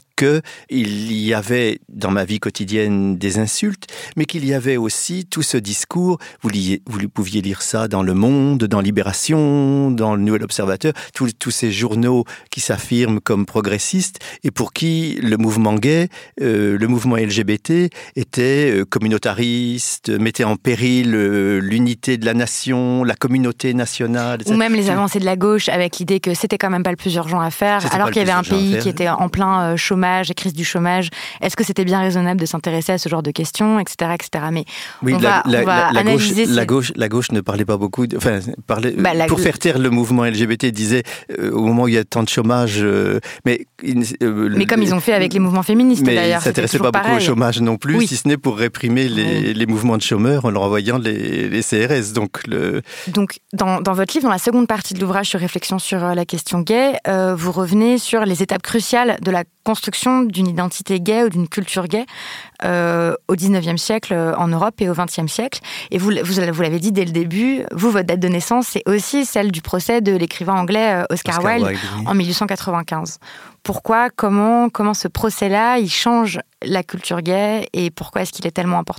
qu'il y avait dans ma vie quotidienne des insultes, mais qu'il y avait aussi tout ce discours, vous, liez, vous pouviez lire ça dans Le Monde, dans Libération, dans Le Nouvel Observateur, tous, tous ces journaux qui s'affirment comme progressistes et pour qui le mouvement gay, euh, le mouvement L G B T était euh, communautariste, mettait en péril euh, l'unité de la nation, la communauté nationale, et cetera. Ou même les avancées de la gauche avec l'idée que c'était quand même pas le plus urgent à faire, c'était alors qu'il y avait un pays qui était en plein chômage et crise du chômage. Est-ce que c'était bien raisonnable de s'intéresser à ce genre de questions, et cetera, et cetera. Mais oui, on la, va, la, on va la, analyser... Gauche, ces... la, gauche, la gauche ne parlait pas beaucoup... De, enfin, parlait, bah, pour gauche... faire taire le mouvement L G B T, disait, euh, au moment où il y a tant de chômage... Euh, mais, euh, mais comme ils ont fait avec les mouvements féministes, mais d'ailleurs. Mais ils ne s'intéressaient pas pareil. beaucoup au chômage non plus, oui. si ce n'est pour réprimer les, oui. les mouvements de chômeurs en leur envoyant les, les C R S. Donc, le... donc dans, dans votre livre, dans la seconde partie de l'ouvrage sur Réflexion sur la question gay, euh, vous revenez sur les étapes cruciales de la construction d'une identité gay ou d'une culture gay euh, au dix-neuvième siècle euh, en Europe et au vingtième siècle. Et vous, vous, vous l'avez dit dès le début, vous, votre date de naissance, c'est aussi celle du procès de l'écrivain anglais euh, Oscar, Oscar Wilde, Wilde oui. en dix-huit cent quatre-vingt-quinze. Pourquoi, comment, comment ce procès-là, il change la culture gay et pourquoi est-ce qu'il est tellement important ?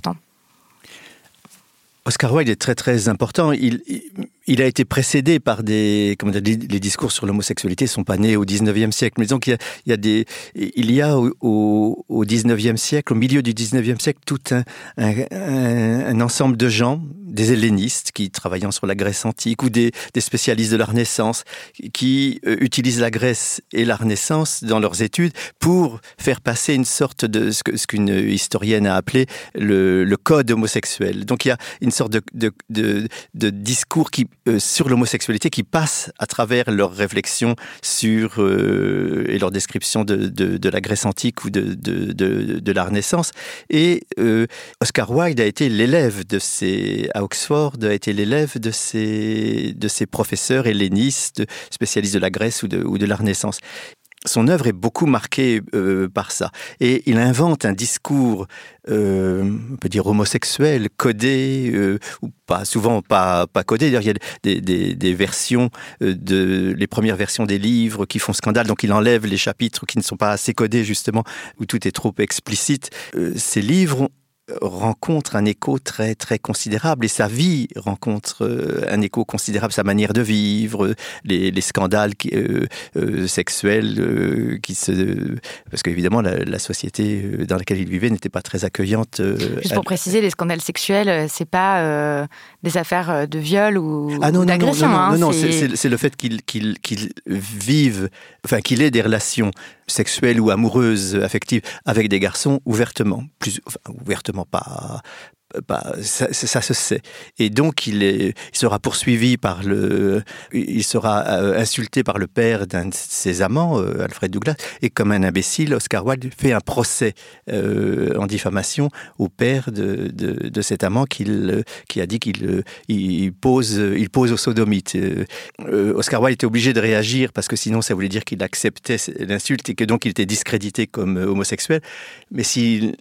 Oscar Wilde est très très important. Il, il, il a été précédé par des, comment dire, les discours sur l'homosexualité sont pas nés au dix-neuvième siècle. Mais disons qu'il y a, il y a des, il y a au, au dix-neuvième siècle, au milieu du dix-neuvième siècle, tout un, un, un, un ensemble de gens, des hellénistes qui travaillant sur la Grèce antique ou des, des spécialistes de la Renaissance qui euh, utilisent la Grèce et la Renaissance dans leurs études pour faire passer une sorte de ce, que, ce qu'une historienne a appelé le, le code homosexuel. Donc il y a une sorte de, de, de, de discours qui, euh, sur l'homosexualité qui passe à travers leurs réflexions sur, euh, et leur description de, de, de la Grèce antique ou de, de, de, de la Renaissance. Et euh, Oscar Wilde a été l'élève de ces, à Oxford, a été l'élève de ces, de ces professeurs hellénistes, spécialistes de la Grèce ou de, ou de la Renaissance. Son œuvre est beaucoup marquée euh, par ça. Et il invente un discours, euh, on peut dire homosexuel, codé, euh, ou pas, souvent pas, pas codé. D'ailleurs, il y a des, des, des versions, euh, de, les premières versions des livres qui font scandale. Donc, il enlève les chapitres qui ne sont pas assez codés, justement, où tout est trop explicite. Euh, ces livres rencontre un écho très très considérable et sa vie rencontre euh, un écho considérable, sa manière de vivre, les, les scandales qui, euh, euh, sexuels euh, qui se parce qu'évidemment la, la société dans laquelle il vivait n'était pas très accueillante. Euh, Juste pour à... préciser, les scandales sexuels, c'est pas euh, des affaires de viol ou, ah non, ou d'agression. Non, non, non, hein, non, non c'est... C'est, c'est, c'est le fait qu'il, qu'il, qu'il vive, enfin qu'il ait des relations sexuelles ou amoureuses, affectives avec des garçons ouvertement, plus enfin, ouvertement pas. Bah, ça, ça se sait. Et donc, il, est, il sera poursuivi par le... Il sera euh, insulté par le père d'un de ses amants, euh, Alfred Douglas, et comme un imbécile, Oscar Wilde fait un procès euh, en diffamation au père de, de, de cet amant qu'il, qui a dit qu'il il pose, il pose au sodomite. Euh, Oscar Wilde était obligé de réagir parce que sinon, ça voulait dire qu'il acceptait l'insulte et que donc il était discrédité comme homosexuel. Mais s'il...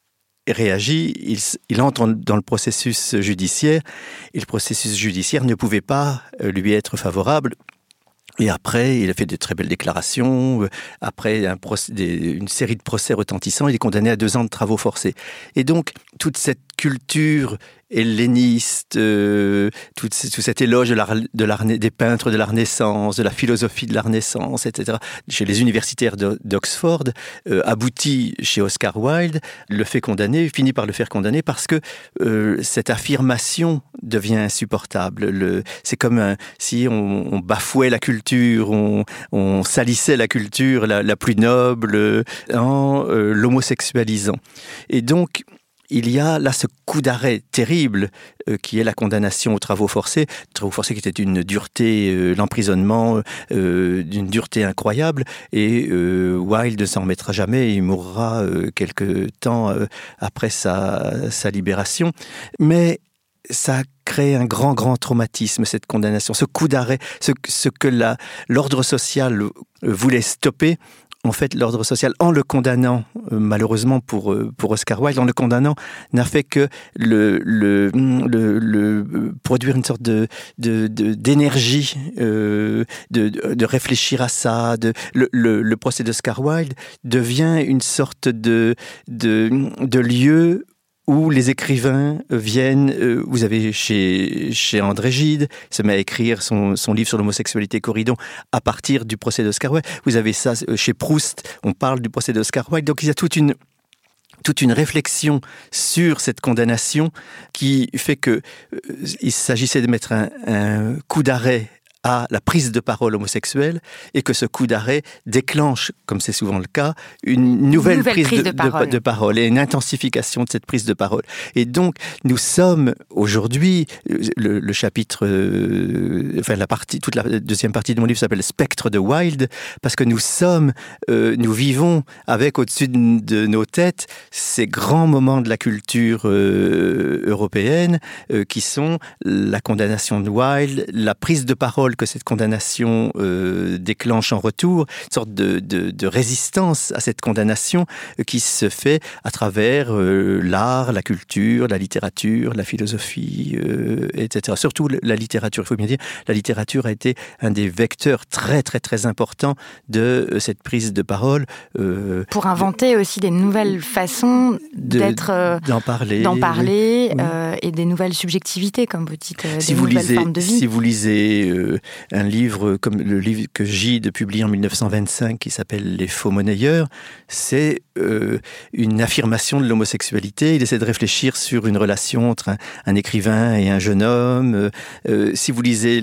réagit, il, il entre dans le processus judiciaire et le processus judiciaire ne pouvait pas lui être favorable. Et après, il a fait de très belles déclarations. Après un procès, des, une série de procès retentissants, il est condamné à deux ans de travaux forcés. Et donc, toute cette culture helléniste, euh, tout, tout cet éloge de la, de la, des peintres de la Renaissance, de la philosophie de la Renaissance, et cetera, chez les universitaires de, d'Oxford, euh, aboutit chez Oscar Wilde, le fait condamner, finit par le faire condamner parce que euh, cette affirmation devient insupportable. Le, c'est comme un, si on, on bafouait la culture, on, on salissait la culture la, la plus noble en euh, l'homosexualisant. Et donc, il y a là ce coup d'arrêt terrible euh, qui est la condamnation aux travaux forcés, travaux forcés qui était une dureté, euh, l'emprisonnement euh, d'une dureté incroyable, et euh, Wilde ne s'en remettra jamais, il mourra euh, quelque temps euh, après sa, sa libération. Mais ça crée un grand, grand traumatisme, cette condamnation, ce coup d'arrêt, ce, ce que la, l'ordre social voulait stopper. En fait, l'ordre social, en le condamnant, euh, malheureusement pour, euh, pour Oscar Wilde, en le condamnant, n'a fait que le, le, le, le produire une sorte de, de, de, d'énergie, euh, de, de réfléchir à ça. De, le, le, le procès d'Oscar Wilde devient une sorte de, de, de lieu où les écrivains viennent, euh, vous avez chez, chez André Gide, il se met à écrire son, son livre sur l'homosexualité Corydon à partir du procès d'Oscar Wilde. Vous avez ça chez Proust, on parle du procès d'Oscar Wilde. Donc il y a toute une, toute une réflexion sur cette condamnation qui fait que euh, il s'agissait de mettre un, un coup d'arrêt à la prise de parole homosexuelle et que ce coup d'arrêt déclenche, comme c'est souvent le cas, une nouvelle, nouvelle prise, prise de, de, parole. De, de parole et une intensification de cette prise de parole. Et donc, nous sommes aujourd'hui, le, le chapitre, euh, enfin la partie, toute la deuxième partie de mon livre s'appelle Spectre de Wilde, parce que nous sommes, euh, nous vivons avec au-dessus de, de nos têtes ces grands moments de la culture euh, européenne euh, qui sont la condamnation de Wilde, la prise de parole que cette condamnation euh, déclenche en retour, une sorte de, de, de résistance à cette condamnation euh, qui se fait à travers euh, l'art, la culture, la littérature, la philosophie, euh, et cetera. Surtout la littérature, il faut bien dire, la littérature a été un des vecteurs très très très importants de euh, cette prise de parole. Euh, Pour inventer de, aussi des nouvelles façons de, d'être, euh, d'en parler, d'en parler oui. euh, et des nouvelles subjectivités, comme vous dites, euh, si des vous nouvelles lisez, formes de vie. Si vous lisez euh, un livre comme le livre que Gide publie en mille neuf cent vingt-cinq qui s'appelle Les faux monnayeurs, c'est euh, une affirmation de l'homosexualité. Il essaie de réfléchir sur une relation entre un, un écrivain et un jeune homme. Euh, euh, si vous lisez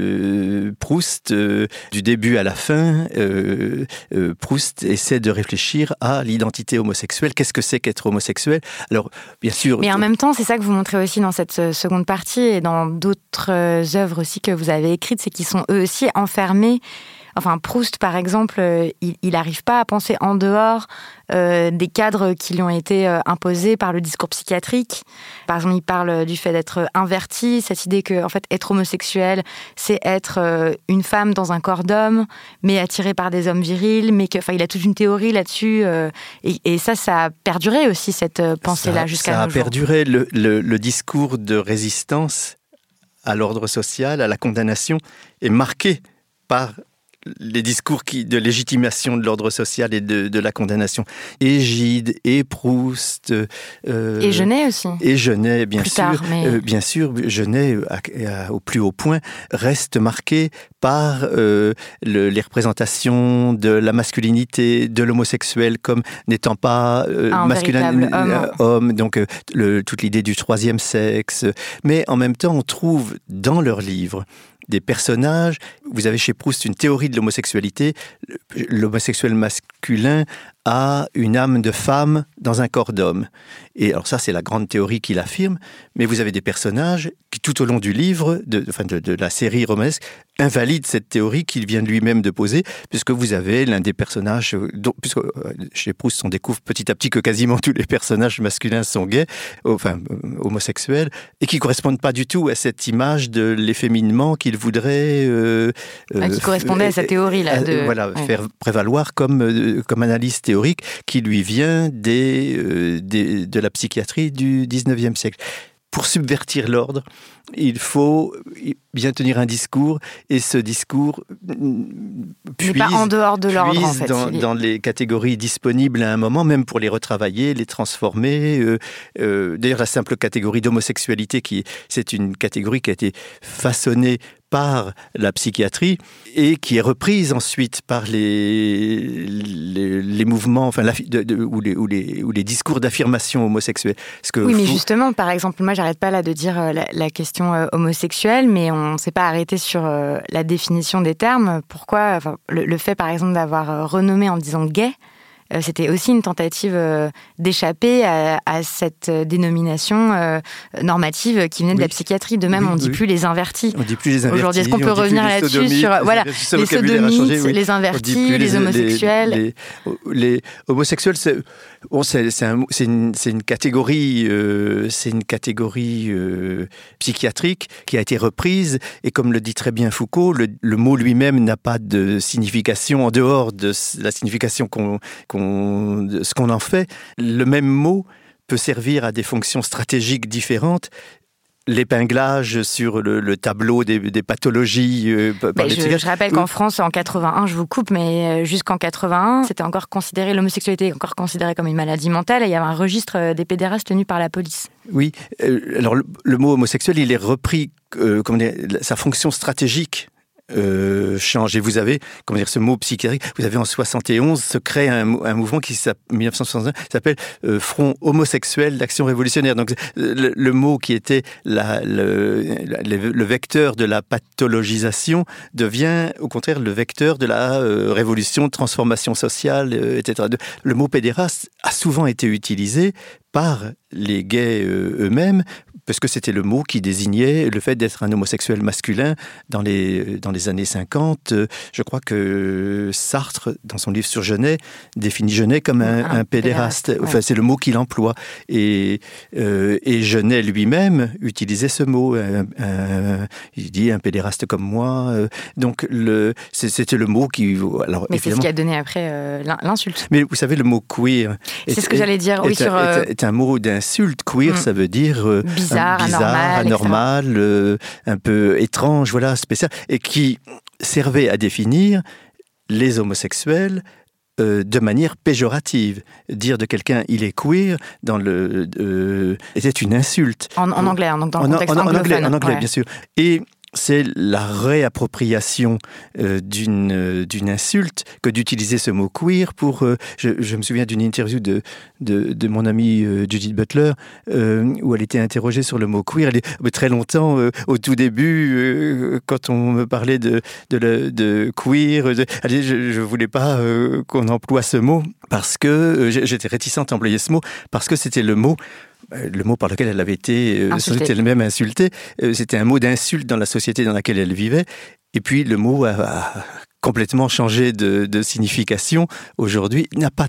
le Proust, euh, du début à la fin, euh, euh, Proust essaie de réfléchir à l'identité homosexuelle. Qu'est-ce que c'est qu'être homosexuel ? Alors, bien sûr... Mais en même temps, c'est ça que vous montrez aussi dans cette seconde partie et dans d'autres œuvres aussi que vous avez écrites, c'est qu'ils sont eux aussi enfermés. Enfin, Proust, par exemple, il n'arrive pas à penser en dehors euh, des cadres qui lui ont été euh, imposés par le discours psychiatrique. Par exemple, il parle du fait d'être inverti, cette idée que, en fait, être homosexuel, c'est être euh, une femme dans un corps d'homme, mais attirée par des hommes virils, mais que, enfin, il a toute une théorie là-dessus, euh, et, et ça, ça a perduré aussi, cette pensée-là, ça, jusqu'à ça nos a jours. perduré le, le, le discours de résistance à l'ordre social, à la condamnation, est marqué par les discours qui, de légitimation de l'ordre social et de, de la condamnation. Et Gide, et Proust. Euh, et Genet aussi. Et Genet, bien plus sûr. Tard, mais... euh, bien sûr, Genet, à, à, au plus haut point, reste marqué par euh, le, les représentations de la masculinité, de l'homosexuel comme n'étant pas euh, un masculin, véritable homme. Euh, homme donc euh, le, toute l'idée du troisième sexe. Mais en même temps, on trouve dans leurs livres des personnages. Vous avez chez Proust une théorie de l'homosexualité. L'homosexuel masculin a une âme de femme dans un corps d'homme. Et alors ça, c'est la grande théorie qu'il affirme. Mais vous avez des personnages qui, tout au long du livre, de, enfin de, de la série romanesque, invalident cette théorie qu'il vient lui-même de poser, puisque vous avez l'un des personnages, dont, puisque chez Proust, on découvre petit à petit que quasiment tous les personnages masculins sont gays, enfin homosexuels, et qui ne correspondent pas du tout à cette image de l'efféminement qu'il voudrait... Euh, ah, qui correspondait euh, à sa théorie, là. De... Voilà, ouais. faire prévaloir comme, euh, comme analyse théorique qui lui vient des, euh, des, de la psychiatrie du dix-neuvième siècle. Pour subvertir l'ordre, il faut bien tenir un discours, et ce discours puise, pas en dehors de l'ordre, en fait. dans, dans les catégories disponibles à un moment, même pour les retravailler, les transformer. Euh, euh, d'ailleurs, la simple catégorie d'homosexualité, qui, c'est une catégorie qui a été façonnée par la psychiatrie et qui est reprise ensuite par les, les, les mouvements, enfin, la, de, de, ou, les, ou, les, ou les discours d'affirmation homosexuelle. Parce que oui, mais vous... justement, par exemple, moi, j'arrête pas là de dire euh, la, la question euh, homosexuelle, mais on ne s'est pas arrêté sur euh, la définition des termes. Pourquoi enfin, le, le fait, par exemple, d'avoir euh, renommé en disant gay, euh, c'était aussi une tentative euh, d'échapper à, à cette dénomination euh, normative qui venait de oui. la psychiatrie. De même, oui, on ne dit oui. plus les invertis. On dit plus les invertis. Aujourd'hui, est-ce qu'on peut revenir là-dessus sur voilà, les sodomites, oui. les invertis, les, les homosexuels les, les, les homosexuels, c'est, bon, c'est, c'est, un, c'est, une, c'est une catégorie, euh, c'est une catégorie euh, psychiatrique qui a été reprise. Et comme le dit très bien Foucault, le, le mot lui-même n'a pas de signification en dehors de la signification qu'on, qu'on ce qu'on en fait. Le même mot peut servir à des fonctions stratégiques différentes. L'épinglage sur le, le tableau des, des pathologies euh, par les je, je rappelle qu'en France, en quatre-vingt-un, je vous coupe, mais jusqu'en quatre-vingt-un, c'était encore considéré, l'homosexualité encore considérée comme une maladie mentale, et il y avait un registre des pédérastes tenu par la police. Oui, euh, alors le, le mot homosexuel, il est repris, euh, comment dire, sa fonction stratégique Euh, change. Et vous avez, comment dire, ce mot psychiatrique, vous avez en soixante et onze se crée un, un mouvement qui s'appelle, dix-neuf cent soixante et un, s'appelle euh, Front homosexuel d'action révolutionnaire. Donc le, le mot qui était la, le, le, le vecteur de la pathologisation devient au contraire le vecteur de la euh, révolution, de transformation sociale, euh, et cetera. Le mot pédéraste a souvent été utilisé par les gays euh, eux-mêmes, parce que c'était le mot qui désignait le fait d'être un homosexuel masculin dans les, dans les années cinquante. Je crois que Sartre, dans son livre sur Genet, définit Genet comme un, un, un pédéraste. pédéraste. Enfin, ouais. C'est le mot qu'il emploie. Et, euh, et Genet lui-même utilisait ce mot. Un, un, il dit un pédéraste comme moi. Donc, le, c'était le mot qui... Alors, mais c'est ce qui a donné après euh, l'insulte. Mais vous savez, le mot queer... C'est est, ce que j'allais dire, oui, est, sur... Euh... Est, est un mot d'insulte. Queer, mm. ça veut dire... Euh, bizarre, bizarre, anormal, anormal euh, un peu étrange, voilà, spécial, et qui servait à définir les homosexuels euh, de manière péjorative. Dire de quelqu'un il est queer dans le euh, était une insulte. En, en anglais, donc dans le en, contexte en, anglophone. En anglais, en anglais ouais. bien sûr. Et c'est la réappropriation euh, d'une, euh, d'une insulte que d'utiliser ce mot queer pour... Euh, je, je me souviens d'une interview de, de, de mon amie euh, Judith Butler euh, où elle était interrogée sur le mot queer. Elle dit, très longtemps, euh, au tout début, euh, quand on me parlait de, de, de, de queer, de, elle dit, je ne voulais pas euh, qu'on emploie ce mot parce que... Euh, j'étais réticente à employer ce mot parce que c'était le mot... le mot par lequel elle avait été euh, sans doute elle-même insultée, euh, c'était un mot d'insulte dans la société dans laquelle elle vivait. Et puis le mot a, a complètement changé de, de signification. Aujourd'hui, il n'a pas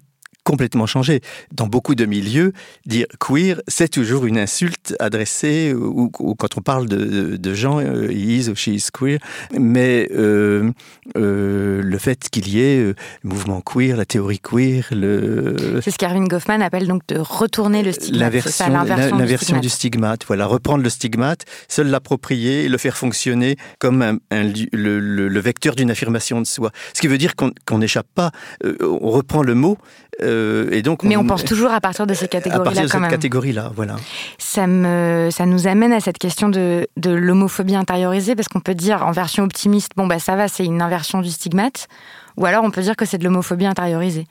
complètement changé. Dans beaucoup de milieux, dire queer, c'est toujours une insulte adressée, ou, ou quand on parle de, de gens, euh, he is ou she is queer, mais euh, euh, le fait qu'il y ait euh, le mouvement queer, la théorie queer, le... C'est ce qu'Erving Goffman appelle donc de retourner le stigmate. L'inversion, c'est ça, l'inversion, l'inversion du, du stigmate. stigmate. Voilà, reprendre le stigmate, se l'approprier et le faire fonctionner comme un, un, le, le, le vecteur d'une affirmation de soi. Ce qui veut dire qu'on qu'on n'échappe pas, euh, on reprend le mot, euh, et donc... Mais on, on pense toujours à partir de ces catégories-là, à partir de quand cette même. catégorie-là, voilà. Ça, me, ça nous amène à cette question de, de l'homophobie intériorisée, parce qu'on peut dire, en version optimiste, bon bah ça va, c'est une inversion du stigmate, ou alors on peut dire que c'est de l'homophobie intériorisée.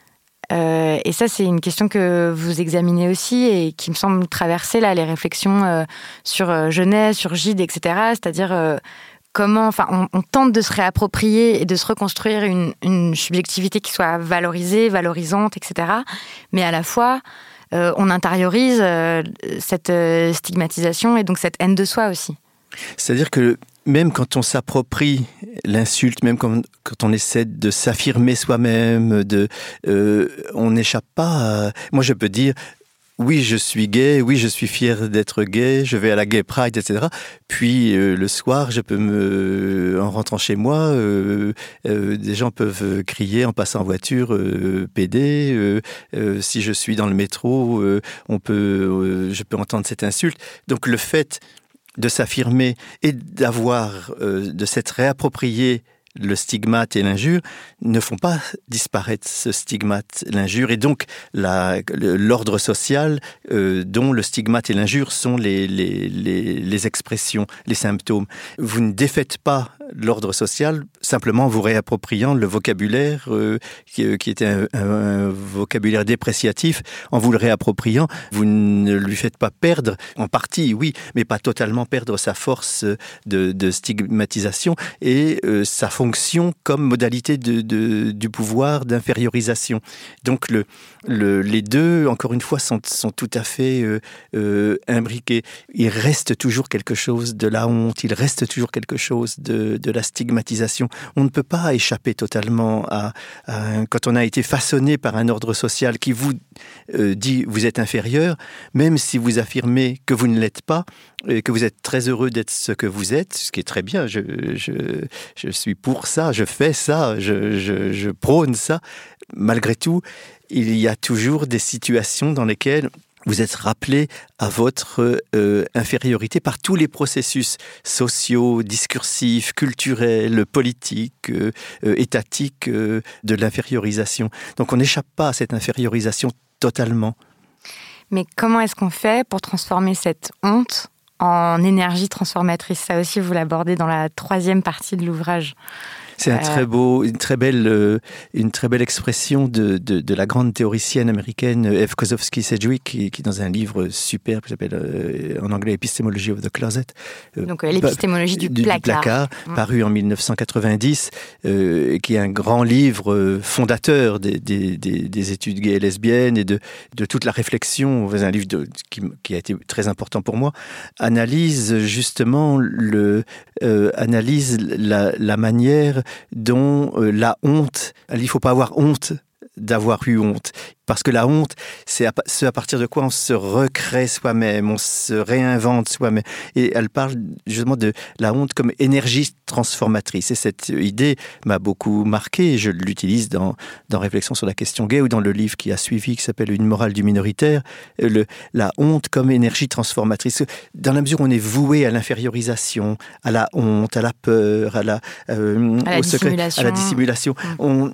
Euh, et ça, c'est une question que vous examinez aussi et qui me semble traverser là les réflexions euh, sur euh, Genèse, sur Gide, et cetera. C'est-à-dire euh, comment, enfin, on, on tente de se réapproprier et de se reconstruire une, une subjectivité qui soit valorisée, valorisante, et cetera. Mais à la fois, euh, on intériorise euh, cette euh, stigmatisation et donc cette haine de soi aussi. C'est-à-dire que même quand on s'approprie l'insulte, même quand, quand on essaie de s'affirmer soi-même, de, euh, on n'échappe pas à... Moi, je peux dire, oui, je suis gay, oui, je suis fier d'être gay, je vais à la Gay Pride, et cetera. Puis, euh, le soir, je peux me... En rentrant chez moi, euh, euh, des gens peuvent crier en passant en voiture, euh, pédé. Euh, euh, si je suis dans le métro, euh, on peut, euh, je peux entendre cette insulte. Donc, le fait de s'affirmer et d'avoir, euh, de s'être réapproprié le stigmate et l'injure, ne font pas disparaître ce stigmate, l'injure, et donc la, l'ordre social euh, dont le stigmate et l'injure sont les, les, les, les expressions, les symptômes. Vous ne défaites pas l'ordre social simplement en vous réappropriant le vocabulaire euh, qui, qui était un, un, un vocabulaire dépréciatif. En vous le réappropriant, vous ne lui faites pas perdre, en partie oui, mais pas totalement perdre sa force de, de stigmatisation et euh, sa fonction comme modalité de, de, du pouvoir d'infériorisation. Donc le, le, les deux, encore une fois, sont, sont tout à fait euh, euh, imbriqués. Il reste toujours quelque chose de la honte, il reste toujours quelque chose de, de la stigmatisation. On ne peut pas échapper totalement à, à quand on a été façonné par un ordre social qui vous euh, dit vous êtes inférieur, même si vous affirmez que vous ne l'êtes pas, et que vous êtes très heureux d'être ce que vous êtes, ce qui est très bien, je, je, je suis pour ça, je fais ça, je, je, je prône ça. Malgré tout, il y a toujours des situations dans lesquelles vous êtes rappelé à votre euh, infériorité par tous les processus sociaux, discursifs, culturels, politiques, euh, euh, étatiques euh, de l'infériorisation. Donc on n'échappe pas à cette infériorisation totalement. Mais comment est-ce qu'on fait pour transformer cette honte en énergie transformatrice? Ça aussi, vous l'abordez dans la troisième partie de l'ouvrage. C'est un très beau, une très belle, euh, une très belle expression de, de, de la grande théoricienne américaine Eve Kosofsky-Sedgwick, qui, qui dans un livre super qui s'appelle euh, en anglais Epistemology of the Closet. Euh, Donc euh, l'épistémologie du, du placard, du placard mmh. paru en dix-neuf cent quatre-vingt-dix, euh, qui est un grand livre fondateur des, des, des, des études gays et lesbiennes et de, de toute la réflexion. C'est un livre de, qui, qui a été très important pour moi. Analyse justement le, euh, analyse la, la manière dont euh, la honte, il ne faut pas avoir honte d'avoir eu honte. Parce que la honte, c'est à, ce à partir de quoi on se recrée soi-même, on se réinvente soi-même. Et elle parle justement de la honte comme énergie transformatrice. Et cette idée m'a beaucoup marqué. Je l'utilise dans, dans Réflexion sur la question gay ou dans le livre qui a suivi, qui s'appelle Une morale du minoritaire. Le, la honte comme énergie transformatrice. Dans la mesure où on est voué à l'infériorisation, à la honte, à la peur, à la, euh, à la au secret, à la dissimulation, on...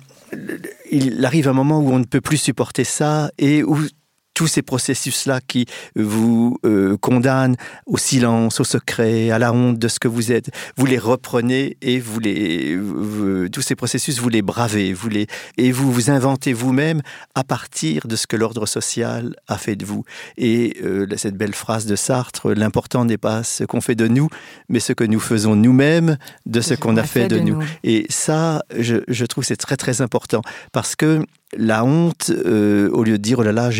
il arrive un moment où on ne peut plus supporter ça et où tous ces processus-là qui vous euh, condamnent au silence, au secret, à la honte de ce que vous êtes, vous les reprenez et vous les, vous, tous ces processus, vous les bravez, vous les, et vous vous inventez vous-même à partir de ce que l'ordre social a fait de vous. Et euh, cette belle phrase de Sartre, l'important n'est pas ce qu'on fait de nous, mais ce que nous faisons nous-mêmes de ce qu'on a fait, fait de, de nous. nous. Et ça, je, je trouve que c'est très très important parce que la honte, euh, au lieu de dire « oh là là, je,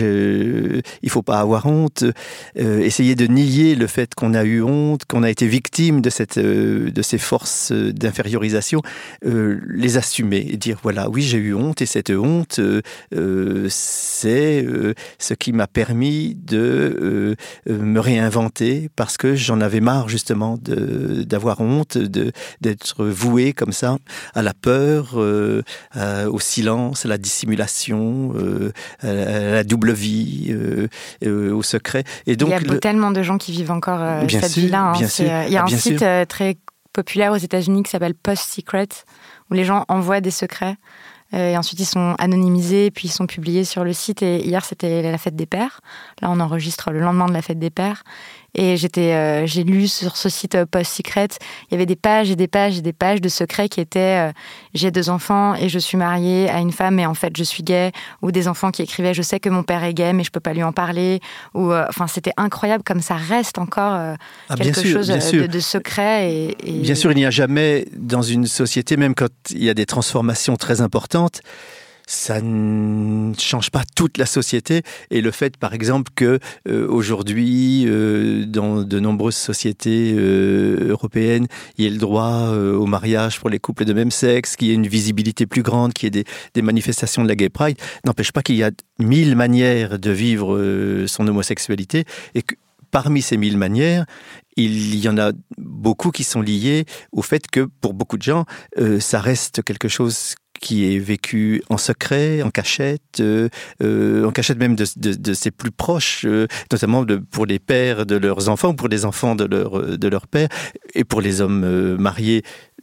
euh, il faut pas avoir honte, euh, essayer de nier le fait qu'on a eu honte, qu'on a été victime de cette, euh, de ces forces d'infériorisation, euh, les assumer et dire voilà, oui, j'ai eu honte et cette honte, euh, euh, c'est euh, ce qui m'a permis de euh, me réinventer parce que j'en avais marre justement de, d'avoir honte, de, d'être voué comme ça à la peur, euh, à, au silence, à la dissimulation, euh, à, à la double vie, euh, euh, au secret. Et donc, il y a le... tellement de gens qui vivent encore euh, bien cette sûr, vie-là. Hein. Bien sûr, euh, il y a ah, un bien site sûr. euh, très populaire aux États-Unis qui s'appelle Post Secret, où les gens envoient des secrets. Euh, et ensuite, ils sont anonymisés, puis ils sont publiés sur le site. Et hier, c'était la fête des pères. Là, on enregistre le lendemain de la fête des pères. Et j'étais, euh, j'ai lu sur ce site euh, Post Secret, il y avait des pages et des pages et des pages de secrets qui étaient euh, « J'ai deux enfants et je suis mariée à une femme et en fait je suis gay » ou des enfants qui écrivaient « Je sais que mon père est gay mais je peux pas lui en parler » ou euh, enfin c'était incroyable comme ça reste encore euh, ah, quelque sûr, chose de, de secret. Et, et... Bien sûr, il n'y a jamais dans une société, même quand il y a des transformations très importantes, ça ne change pas toute la société. Et le fait, par exemple, que euh, aujourd'hui, euh, dans de nombreuses sociétés euh, européennes, il y ait le droit euh, au mariage pour les couples de même sexe, qu'il y ait une visibilité plus grande, qu'il y ait des, des manifestations de la Gay Pride, n'empêche pas qu'il y a mille manières de vivre euh, son homosexualité et que parmi ces mille manières, il y en a beaucoup qui sont liées au fait que, pour beaucoup de gens, euh, ça reste quelque chose qui est vécu en secret, en cachette, euh, euh, en cachette même de, de, de ses plus proches, euh, notamment de, pour les pères de leurs enfants, pour les enfants de leur, de leur père, et pour les hommes euh, mariés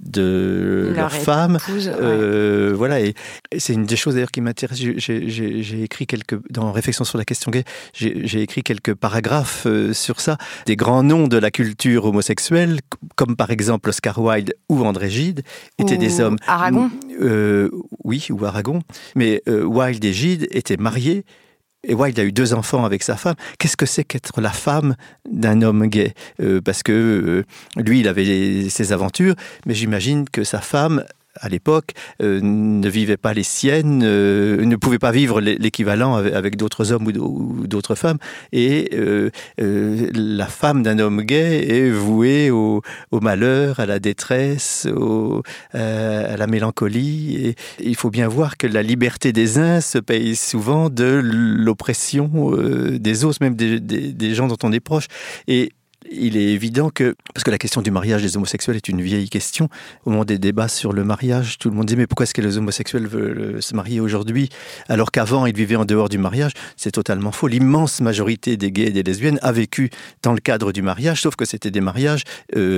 de leur leurs femmes. Épouse, ouais. euh, voilà, et, et c'est une des choses d'ailleurs qui m'intéresse. J'ai, j'ai, j'ai écrit quelques, dans Réflexion sur la question gay, j'ai, j'ai écrit quelques paragraphes euh, sur ça, des grands noms de la culture homosexuelle, comme par exemple Oscar Wilde ou André Gide, étaient ou des hommes... Aragon. Euh, oui, ou Aragon. Mais euh, Wilde et Gide étaient mariés. Et Wilde a eu deux enfants avec sa femme. Qu'est-ce que c'est qu'être la femme d'un homme gay ? euh, Parce que euh, lui, il avait ses aventures, mais j'imagine que sa femme, à l'époque, euh, ne vivait pas les siennes, euh, ne pouvait pas vivre l'équivalent avec, avec d'autres hommes ou d'autres femmes. Et euh, euh, la femme d'un homme gay est vouée au, au malheur, à la détresse, au, euh, à la mélancolie. Et il faut bien voir que la liberté des uns se paye souvent de l'oppression euh, des autres, même des, des, des gens dont on est proche. Et il est évident que, parce que la question du mariage des homosexuels est une vieille question, au moment des débats sur le mariage, tout le monde dit mais pourquoi est-ce que les homosexuels veulent se marier aujourd'hui alors qu'avant ils vivaient en dehors du mariage ? C'est totalement faux. L'immense majorité des gays et des lesbiennes a vécu dans le cadre du mariage, sauf que c'était des mariages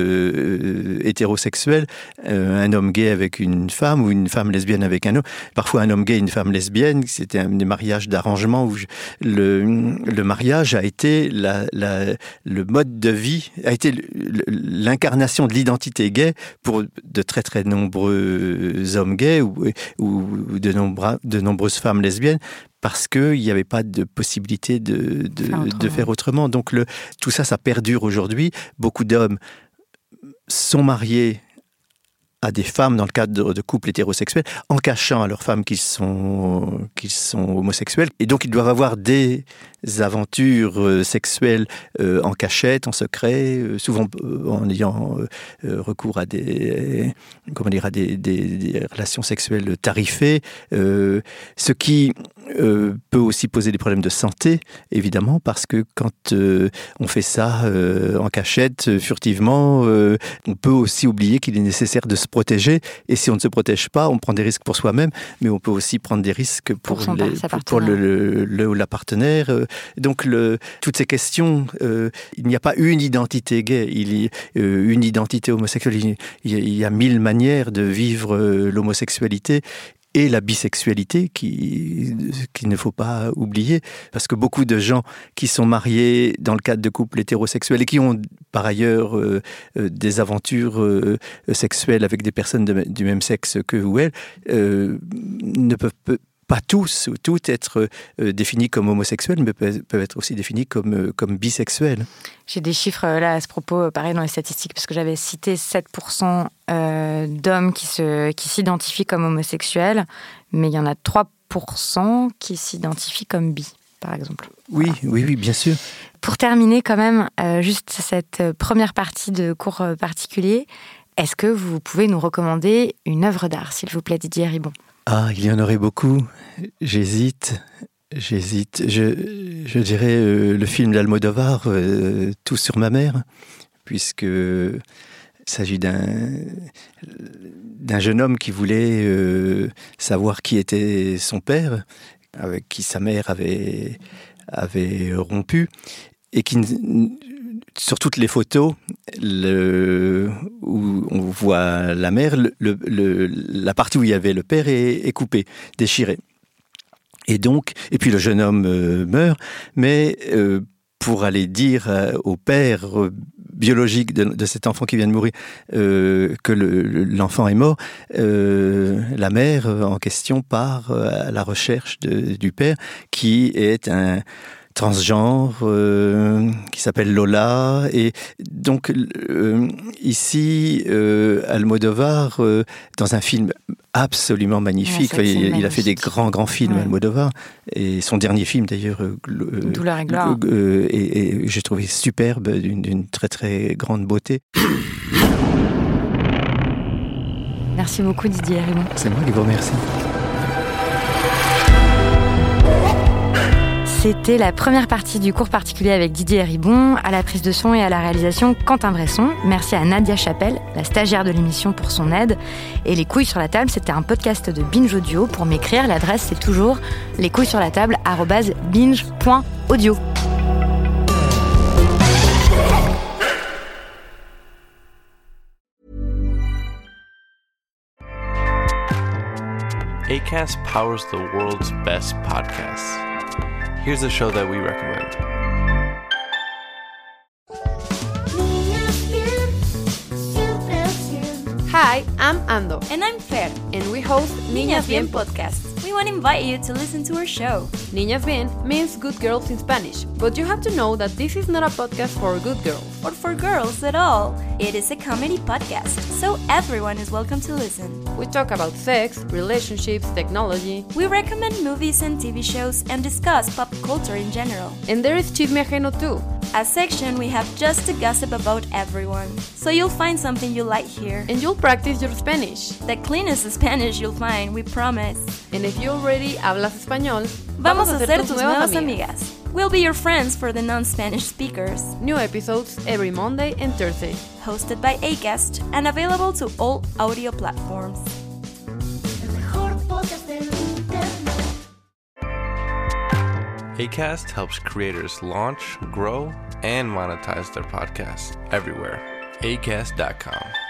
euh, hétérosexuels, euh, un homme gay avec une femme ou une femme lesbienne avec un homme, parfois un homme gay et une femme lesbienne, c'était un des mariages d'arrangement où je, le, le mariage a été la, la, le mode de vie, a été l'incarnation de l'identité gay pour de très très nombreux hommes gays ou, ou de, nombre, de nombreuses femmes lesbiennes, parce qu'il n'y avait pas de possibilité de, de, faire, autrement. de faire autrement. Donc le, tout ça, ça perdure aujourd'hui. Beaucoup d'hommes sont mariés à des femmes dans le cadre de, de couples hétérosexuels, en cachant à leurs femmes qu'ils sont, qu'ils sont homosexuels. Et donc, ils doivent avoir des aventures euh, sexuelles euh, en cachette, en secret, euh, souvent euh, en ayant euh, recours à des, comment dire, à des, des, des relations sexuelles tarifées, euh, ce qui euh, peut aussi poser des problèmes de santé, évidemment, parce que quand euh, on fait ça euh, en cachette, euh, furtivement, euh, on peut aussi oublier qu'il est nécessaire de se protéger, et si on ne se protège pas, on prend des risques pour soi-même, mais on peut aussi prendre des risques pour, pour, les, pour, pour le, le, le ou la partenaire. Donc, le, toutes ces questions, euh, il n'y a pas une identité gay, il y a euh, une identité homosexuelle, il y a, il y a mille manières de vivre euh, l'homosexualité, et la bisexualité qui, qu'il ne faut pas oublier, parce que beaucoup de gens qui sont mariés dans le cadre de couples hétérosexuels et qui ont par ailleurs euh, euh, des aventures euh, sexuelles avec des personnes de, du même sexe qu'eux ou elles, euh, ne peuvent pas tous ou toutes être euh, définis comme homosexuels, mais peuvent, peuvent être aussi définis comme, euh, comme bisexuels. J'ai des chiffres là à ce propos, pareil dans les statistiques, parce que j'avais cité sept pour cent euh, d'hommes qui, se, qui s'identifient comme homosexuels, mais il y en a trois pour cent qui s'identifient comme bi. par exemple. Oui, Voilà. oui, oui, bien sûr. Pour terminer quand même, euh, juste cette première partie de cours particulier, est-ce que vous pouvez nous recommander une œuvre d'art, s'il vous plaît, Didier Ribon ? Ah, il y en aurait beaucoup. J'hésite, j'hésite. Je, je dirais euh, le film d'Almodovar, euh, Tout sur ma mère, puisque il s'agit d'un, d'un jeune homme qui voulait euh, savoir qui était son père, avec qui sa mère avait, avait rompu, et qui, sur toutes les photos le, où on voit la mère, le, le, la partie où il y avait le père est, est coupée, déchirée. Et donc, et puis le jeune homme euh, meurt, mais euh, pour aller dire euh, au père euh, biologique de, de cet enfant qui vient de mourir euh, que le, l'enfant est mort, euh, la mère en question part à la recherche de, du père, qui est un transgenre, euh, qui s'appelle Lola. Et donc euh, ici, euh, Almodovar, euh, dans un film absolument magnifique, ouais, il, magnifique. il a fait des grands grands films, ouais. Almodovar, et son dernier film d'ailleurs, euh, Douleur et gloire, euh, et, et j'ai trouvé superbe, d'une, d'une très très grande beauté. Merci beaucoup Didier Ribon. C'est moi qui vous remercie. C'était la première partie du cours particulier avec Didier Ribon, à la prise de son et à la réalisation Quentin Bresson. Merci à Nadia Chapelle, la stagiaire de l'émission, pour son aide. Et Les couilles sur la table, c'était un podcast de Binge Audio. Pour m'écrire, l'adresse c'est toujours les couilles sur la table arobase binge point audio. Acast powers the world's best podcasts. Here's a show that we recommend. Hi, I'm Ando. And I'm Fer. And we host Niñas Bien podcast. We want to invite you to listen to our show. Niñas Bien means good girls in Spanish, but you have to know that this is not a podcast for good girls. Or for girls at all. It is a comedy podcast, so everyone is welcome to listen. We talk about sex, relationships, technology. We recommend movies and T V shows and discuss pop culture in general. And there is Chisme Ajeno too. A section we have just to gossip about everyone. So you'll find something you like here. And you'll practice your Spanish. The cleanest Spanish you'll find, we promise. And if you already hablas español, vamos a ser tus nuevas amigas. We'll be your friends for the non-Spanish speakers. New episodes every Monday and Thursday. Hosted by Acast and available to all audio platforms. Acast helps creators launch, grow, and monetize their podcasts everywhere. acast dot com.